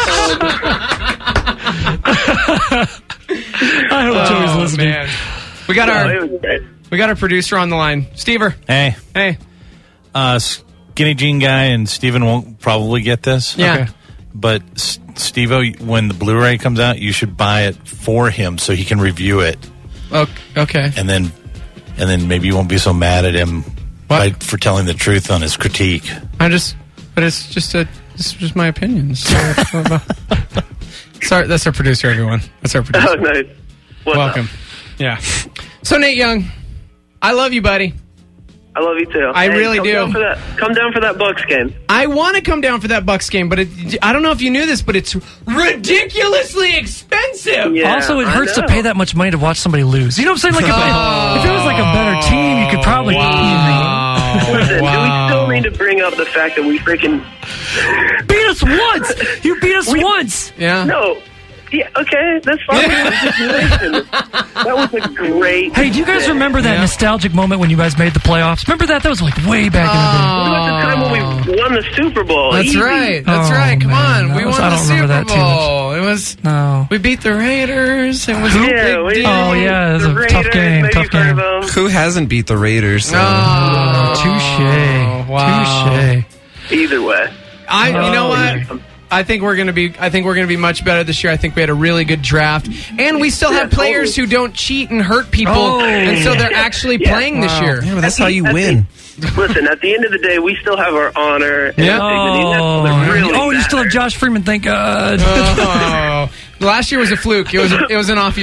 I hope Joey's Oh, listening. man. We got No, our it was great. we got our producer on the line, Stever. Hey, Hey, uh, Skinny Jean guy and Steven won't probably get this. yeah. Okay. But S- Steve-O, when the Blu-ray comes out, you should buy it for him so he can review it, Okay. okay. and then and then maybe you won't be so mad at him by, What? for telling the truth on his critique. I just, but it's just a, it's just my opinion. So, sorry, that's our producer, everyone. That's our Oh, producer. nice. What's Welcome. up? Yeah. So Nate Young, I love you, buddy. I love you too. I Hey, really come do. Down for that, come down for that Bucks game. I want to come down for that Bucks game, but it, I don't know if you knew this, but it's ridiculously expensive. Yeah, also, it I hurts to know. pay that much money to watch somebody lose. You know what I'm saying? Like, if, Oh. if it was like a better team, you could probably. Wow. Listen, wow. do we still need to bring up the fact that we freaking Beat us once! You beat us once! Yeah. no? Yeah, okay, that's fine. Listen, that was a great. Hey, do you guys thing. remember that Yeah. nostalgic moment when you guys made the playoffs? Remember that? That was like way back in the day. It was the time when we won the Super Bowl. That's Easy. right. That's Oh, right. Come man, on. that We was- won I the don't remember Super that too much. Bowl. It was. No. We beat the Raiders. It was a Yeah, big we- deal. Oh, yeah, it was The a Raiders, tough game. maybe Tough you've heard game. of them. Who hasn't beat the Raiders? So? Oh, Touche. wow. Touche. Either way. I. You know Oh, what? I think we're gonna be. I think we're gonna be much better this year. I think we had a really good draft, and we still Yeah, have players totally. who don't cheat and hurt people, Oh. and so they're actually Yeah. playing this Wow. year. Yeah, well, that's At how the- you at win. the- listen, at the end of the day, we still have our honor and Yeah. our dignity. That's Oh, what really oh, you still have matters. Josh Freeman, thank God. Oh, last year was a fluke. It was. A, it was an off year.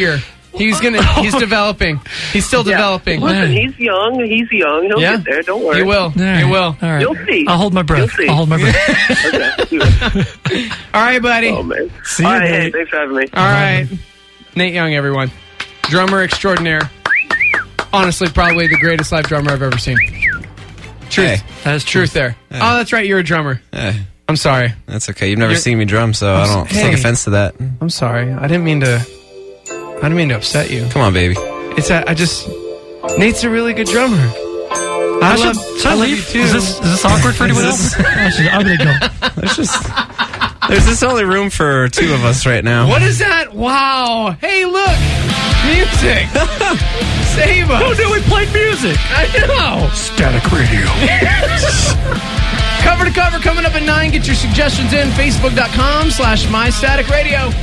He's gonna. He's developing. He's still Yeah. developing. Listen, he's young. He's young. He'll Yeah. get there. Don't worry. He will. All right. He will. All right. You'll see. I'll hold my breath. You'll see. I'll hold my breath. Okay. All right, buddy. Oh man. See All you, right. Hey, Nate. thanks for having me. All right. Nate Young, everyone. Drummer extraordinaire. Honestly, probably the greatest live drummer I've ever seen. Truth. Hey. That's true. Truth there. Hey. Oh, that's right. You're a drummer. Eh, I'm sorry. that's okay. You've never You're- seen me drum, so I don't Hey. take offense to that. I'm sorry. I didn't mean to. I didn't mean to upset you. Come on, baby. It's a, I just. Nate's a really good drummer. I, I love. should, should I, I love leave? you too. Is this, is this awkward for anyone else? I should, I'm going to go. There's just there's just only room for two of us right now. What is that? Wow. Hey, look. Music. Save us. Oh, no, we played music. I know. Static Radio. Cover to cover coming up at nine. Get your suggestions in. Facebook.com slash My Static Radio.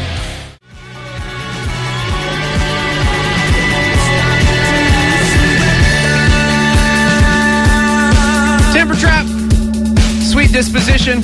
Temper Trap. Sweet Disposition.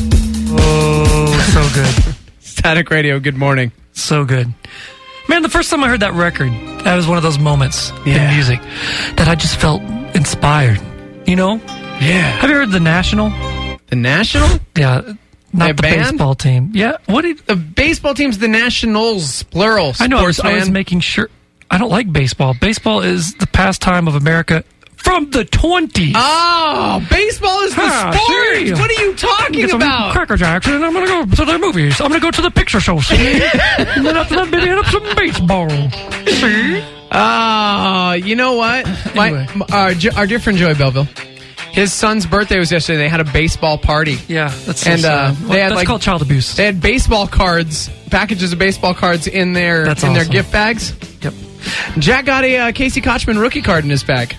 Oh, so good. Static Radio, good morning. So good. Man, the first time I heard that record, that was one of those moments Yeah. in music that I just felt inspired. You know? Yeah. Have you heard The National? The National? Yeah. Not Their the band? baseball team. Yeah. What did The baseball team's the Nationals, plural. I know? I was, I was sportsman. making sure. I don't like baseball. Baseball is the pastime of America from the twenties. Oh, baseball is the Ah, sport. see. What are you talking Get some about? Cracker Jacks, and I'm going to go to the movies. I'm going to go to the picture show, see? And then after that, maybe hit up some baseball. See? Oh, you know what? My, Anyway. m- our, Jo- our dear friend Joey Belleville, his son's birthday was yesterday. They had a baseball party. Yeah, that's so And, uh, sad. they Well, had, that's like- called child abuse. They had baseball cards, packages of baseball cards in their That's in their awesome. gift bags. Yep. Jack got a uh, Casey Kochman rookie card in his bag.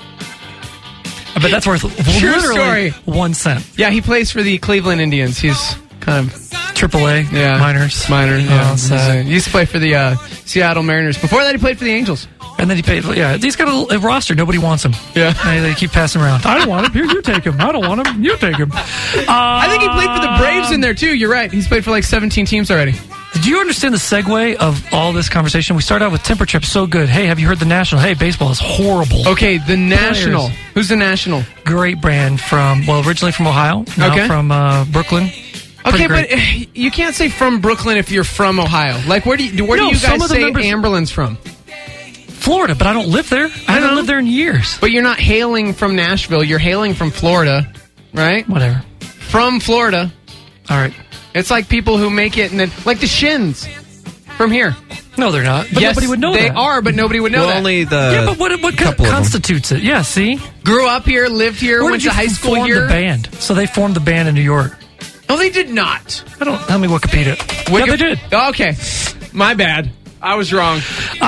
But that's worth True literally story. one cent. Yeah, he plays for the Cleveland Indians. He's kind of Triple A, yeah minors. minor. Yeah, Oh, sad. he used to play for the uh, Seattle Mariners. Before that, he played for the Angels. And then he paid. Yeah, he's got a, a roster. Nobody wants him. Yeah. And they keep passing around. I don't want him. Here, you take him. I don't want him. You take him. Uh, I think he played for the Braves in there too. You're right. He's played for like seventeen teams already. Do you understand the segue of all this conversation? We start out with Temper Trap, so good. Hey, have you heard the National? Hey, baseball is horrible. Okay, the National. Players. Who's the National? Great brand from, well, originally from Ohio. Now Okay. from uh, Brooklyn. Pretty Okay, great. but uh, you can't say from Brooklyn if you're from Ohio. Like, where do you, where No, do you some guys of the say members- Amberlin's from? Florida, but I don't live there. I haven't know. lived there in years. But you're not hailing from Nashville. You're hailing from Florida, right? Whatever. From Florida. All right. It's like people who make it and then, like the Shins from here. No, they're not. But yes, nobody would know they that. are, but nobody would know Well, that. only the Yeah, but what, what couple of them. constitutes it? Yeah, see? Grew up here, lived here, Where went did to you high school form here. the band? So they formed the band in New York. No, they did not. I don't. Tell me Wikipedia. Wiki- Yeah, they did. Oh, okay, my bad. I was wrong.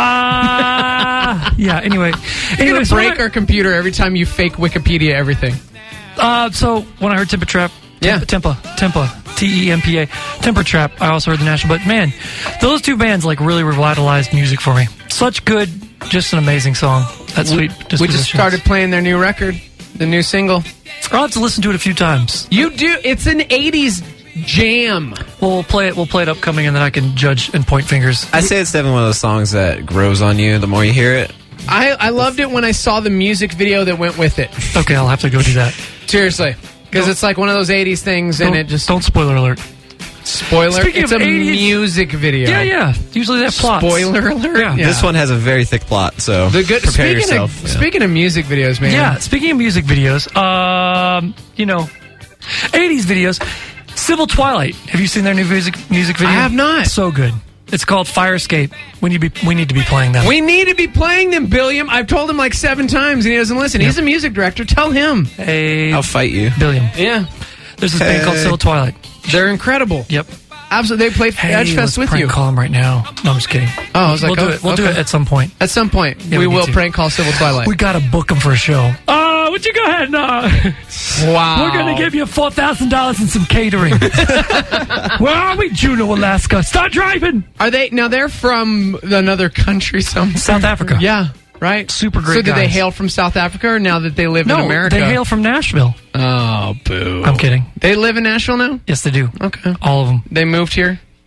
Uh, yeah. Anyway, You're anyway, gonna so break when I- our computer every time you fake Wikipedia everything. Uh, so when I heard Temper Trap, Yeah. Tempa, Tempa, T E M P A, Temper Trap, I also heard the National. But man, those two bands like really revitalized music for me. Such good, just an amazing song. That sweet. We Dispositions. just started playing their new record, the new single. I'll have to listen to it a few times. You do. It's an eighties jam. Well, we'll play it. We'll play it upcoming, and then I can judge and point fingers. I say it's definitely one of those songs that grows on you the more you hear it. I, I loved it when I saw the music video that went with it. Okay, I'll have to go do that. Seriously. Because it's like one of those eighties things, and Don't, it just... don't spoiler alert. Spoiler? Speaking it's of a eighties music video. Yeah, yeah. Usually they have plots. Spoiler alert? Yeah. This one has a very thick plot, so The good, prepare speaking yourself. Of, Yeah. Speaking of music videos, man. Yeah, speaking of music videos, um, you know, eighties videos, Civil Twilight. Have you seen their new music music video? I have not. So good. It's called Fire Escape. We need to be we need to be playing that. We need to be playing them, Billiam. I've told him like seven times, and he doesn't listen. He's a music director. Tell him. Hey, I'll fight you. Billiam. Yeah. There's this band called Hey. Civil Twilight. They're incredible. Yep. Absolutely. They play Hey, Edge let's Fest with prank you. call them right now. No, I'm just kidding. Oh, I was like, we'll do oh, it. We'll do okay. it at some point. At some point, Yeah, we, we need will to. prank call Civil Twilight. We gotta book them for a show. Uh, would you go ahead and uh, wow. we're gonna give you four thousand dollars and some catering. Where are we, Juneau, Alaska? Start driving. Are they now? They're from another country, somewhere. South Africa. Yeah, right. Super great So, do they guys. hail from South Africa, or now that they live No, in America? they hail from Nashville. Oh, boo! I'm kidding. They live in Nashville now. Yes, they do. Okay. All of them. They moved here.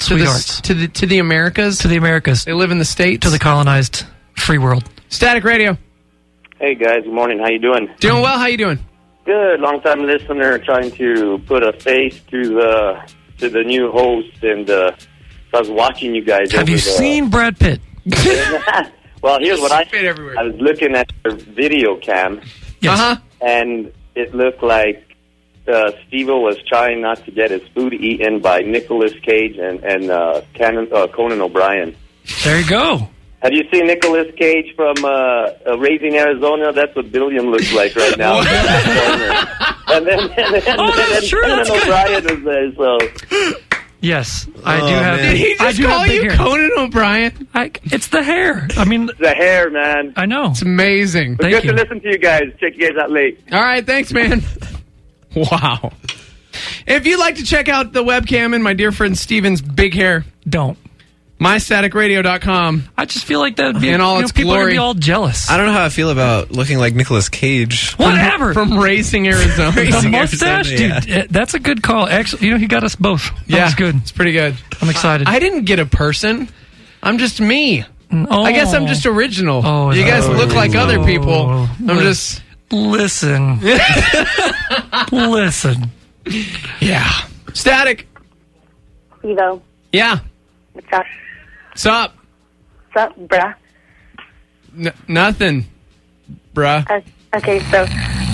to the, Sweethearts. to the to the Americas. To the Americas. They live in the States. To the colonized free world. Static Radio. Hey guys, good morning. How you doing? Doing well. How you doing? Good. Long time listener, trying to put a face to the to the new host, and uh, I was watching you guys. Have over you the, seen Brad Pitt? Well, here's what I Spit everywhere. I was looking at the video cam, Yes. Uh huh. and it looked like uh, Steve-O was trying not to get his food eaten by Nicolas Cage and and uh, Canon, uh, Conan O'Brien. There you go. Have you seen Nicolas Cage from uh, uh, Raising Arizona? That's what Billiam looks like right now. and then, and then, and Oh, that's then true, Conan that's good. O'Brien is there. So Yes, I Oh, do have. man. Did he I just do call have big you hair. Conan O'Brien? I, it's the hair. I mean, the hair, man. I know. It's amazing. But Thank good you. to listen to you guys. Check you guys out late. All right, thanks, man. Wow. If you'd like to check out the webcam and my dear friend Steven's big hair, Don't. my static radio dot com. I just feel like that. In all you know, its people are gonna glory. be all jealous. I don't know how I feel about looking like Nicolas Cage. Whatever. From Racing Arizona. The Racing mustache, Arizona, dude. eh, That's a good call. Actually, you know, he got us both. That Yeah, was good. it's pretty good. I'm excited. I didn't get a person. I'm just me. Oh. I guess I'm just original. Oh, you guys oh, look like other people. oh. I'm just... Listen. Listen. Yeah. Static. Evo, Yeah. what's up? What's up? What's up, bruh? N- nothing, bruh. Uh, okay, so,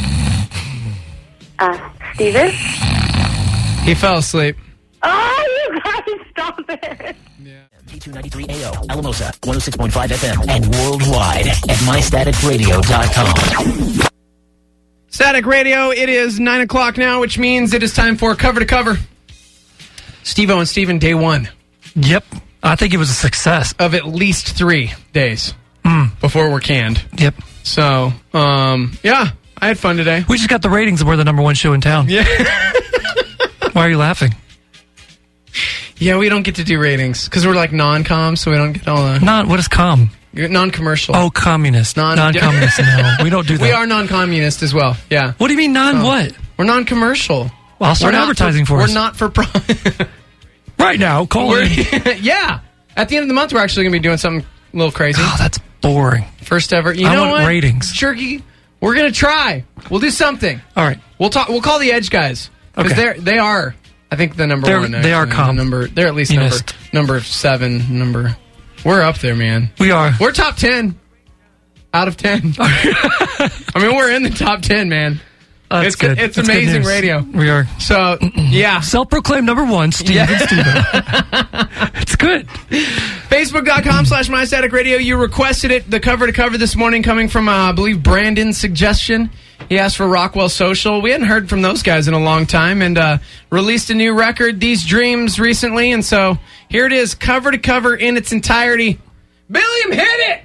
uh, Steven? He fell asleep. Oh, you guys, stop it! P two ninety-three A O, Alamosa, one oh six point five F M, and worldwide at my static radio dot com. Static Radio, it is nine o'clock now, which means it is time for Cover to Cover. Steve-O and Steven, day one. Yep. I think it was a success. Of at least three days Mm. before we're canned. Yep. So, um, yeah, I had fun today. We just got the ratings and we're the number one show in town. Yeah. Why are you laughing? Yeah, we don't get to do ratings because we're like non-com, so we don't get all the... Non, what is com? Non-commercial. Oh, communist. Non- Non-communist, no. We don't do that. We are non-communist as well, yeah. What do you mean non what? We're non-commercial. Well, I'll start We're not advertising for we're us. We're not for profit. Right now, call We're- in. Yeah. At the end of the month, we're actually going to be doing something a little crazy. Oh, that's boring. First ever. You I know want what? ratings. Jerky, we're going to try. We'll do something. All right. We'll talk. We'll call the Edge guys. Because Okay. they're, they are, I think, the number They're- one. they are actually. com- The number, they're at least You number, missed. number seven. Number. We're up there, man. We are. We're top ten. Out of ten. I mean, we're in the top ten, man. That's it's good. It's That's good amazing news. radio. We are. So, yeah. Self-proclaimed number one, Steve Yeah. and Steve. It's good. Facebook.com slash My Static Radio. You requested it. The cover to cover this morning coming from, uh, I believe, Brandon's suggestion. He asked for Rockwell Social. We hadn't heard from those guys in a long time and uh, released a new record, These Dreams, recently. And so here it is, cover to cover in its entirety. Billiam, hit it!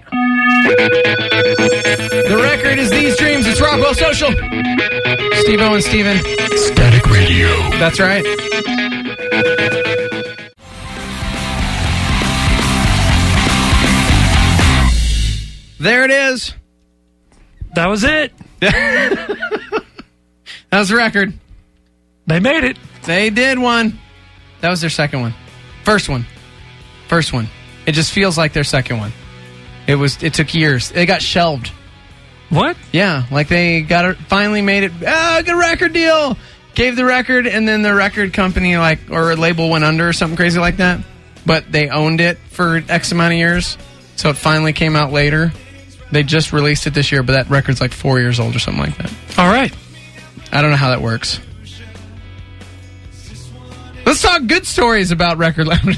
The record is These Dreams. It's Rockwell Social. Steve-O and Steven. Static Radio. That's right. There it is. That was it. That was the record. They made it. They did one. That was their second one. First one. First one. It just feels like their second one. It was. It took years. It got shelved. What? Yeah, like they got it. Finally made it. Ah, good record deal. Gave the record, and then the record company, like, or label went under or something crazy like that. But they owned it for X amount of years, so it finally came out later. They just released it this year, but that record's like four years old or something like that. All right. I don't know how that works. Let's talk good stories about record labels.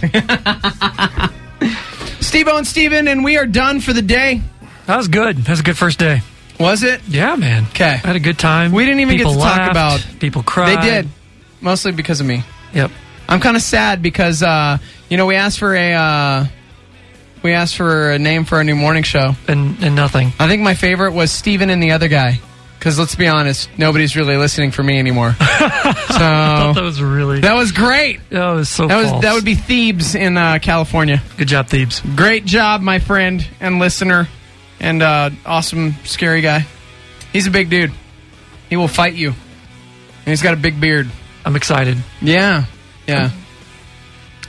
Steve-O and Steven, and we are done for the day. That was good. That was a good first day. Was it? Yeah, man. Okay. I had a good time. We didn't even People get to talk laughed. about... People cried. They did. Mostly because of me. Yep. I'm kind of sad because, uh, you know, we asked for a... Uh, we asked for a name for our new morning show. And, and nothing. I think my favorite was Steven and the other guy. Because let's be honest, nobody's really listening for me anymore. So I thought that was really... That was great. That was so That was false. that would be Thebes in uh, California. Good job, Thebes. Great job, my friend and listener, and uh, awesome, scary guy. He's a big dude. He will fight you. And he's got a big beard. I'm excited. Yeah, yeah.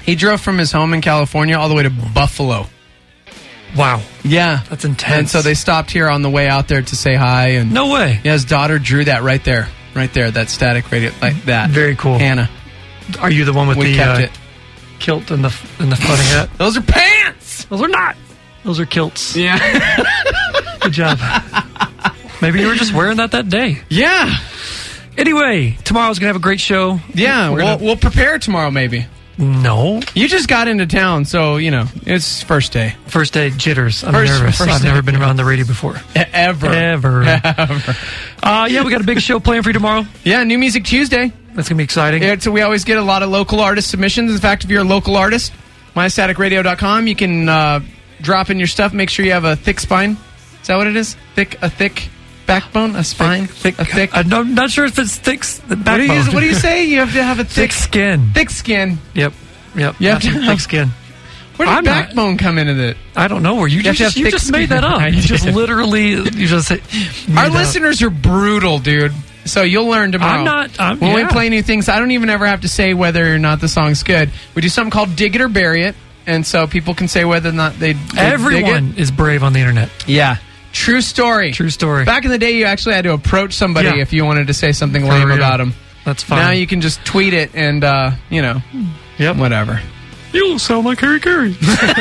He drove from his home in California all the way to Buffalo. Wow. Yeah. That's intense. And so they stopped here on the way out there to say hi. And no way. Yeah, his daughter drew that right there. Right there, that static radio, like that. Very cool. Hannah. Are you the one with we the kept uh, it. kilt and the and the funny hat? Those are pants! Those are not. Those are kilts. Yeah. Good job. Maybe you were just wearing that that day. Yeah. Anyway, tomorrow's going to have a great show. Yeah, We're we'll, gonna... we'll prepare tomorrow maybe. No. You just got into town, so, you know, it's first day. First day jitters. I'm First- nervous. first I've day. never been around the radio before. E- Ever. Ever. Ever. Uh, yeah, we got a big show planned for you tomorrow. Yeah, New Music Tuesday. That's going to be exciting. Yeah, so we always get a lot of local artist submissions. In fact, if you're a local artist, my static radio dot com, you can uh, drop in your stuff. Make sure you have a thick spine. Is that what it is? Thick, a thick backbone, a spine, thick, a thick. I'm not, not sure if it's thick. The What do, you, backbone. what do you say? You have to have a thick, Thick skin. thick skin. Yep. Yep. You have to Thick have- skin. Where did I'm not- backbone come into it? I don't know where you, You have just to have you thick just made skin. that up. I You just did. literally you just made Our that up. listeners are brutal, dude. So you'll learn tomorrow. I'm not- I'm- when we yeah. play new things, I don't even ever have to say whether or not the song's good. We do something called Dig It or Bury It, and so people can say whether or not they, they dig Everyone it. is brave on the internet. Yeah. True story. True story. Back in the day, you actually had to approach somebody Yeah. if you wanted to say something For lame real. about them. That's fine. Now you can just tweet it and, uh, you know, yep. whatever. You sound like Harry Carey.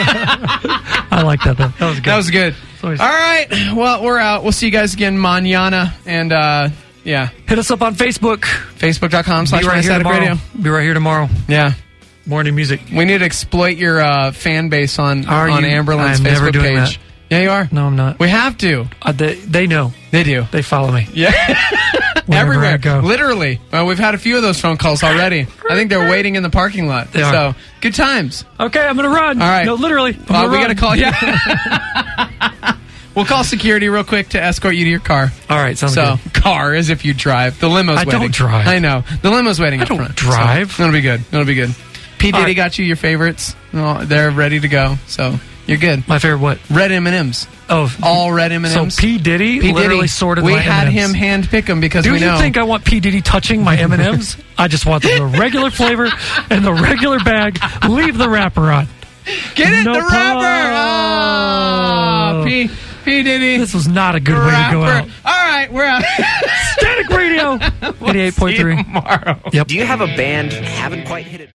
I like that, though. That was good. That was good. Always- All right. Well, we're out. We'll see you guys again mañana. And, uh, yeah. Hit us up on Facebook. Facebook.com slash Be right here Static tomorrow. Radio. Be right here tomorrow. Yeah. Morning music. We need to exploit your uh, fan base on, Are on you? Amberlin's I'm Facebook never doing page. that. Yeah, you are. No, I'm not. We have to. Uh, they, they know. They do. They follow me. Yeah. Wherever Everywhere. I go. Literally. Well, we've had a few of those phone calls already. I think they're waiting in the parking lot. They are. So, good times. Okay, I'm going to run. All right. No, literally. I'm Uh, gonna we run. got to call you. We'll call security real quick to escort you to your car. All right, sounds so, good. car as if you drive. The limo's I waiting. don't drive. I know. The limo's waiting I up don't front. drive. So, it'll be good. It'll be good. P. Diddy All right. got you your favorites. Oh, they're ready to go. So, you're good. My favorite what? Red M and M's. Oh, All red M and so M's. P. Diddy P. literally Diddy. sorted We my had M and M's. him hand pick them because Do we you know. think I want P. Diddy touching my M and M's? I just want them the regular flavor and the regular bag. Leave the wrapper on. Get it, No the rapper! Ah, pop. P. P. Diddy. This was not a good way to go out. Rapper. All right, we're out. Static Radio. eighty-eight point three. Tomorrow. Yep. Do you have a band you haven't quite hit it?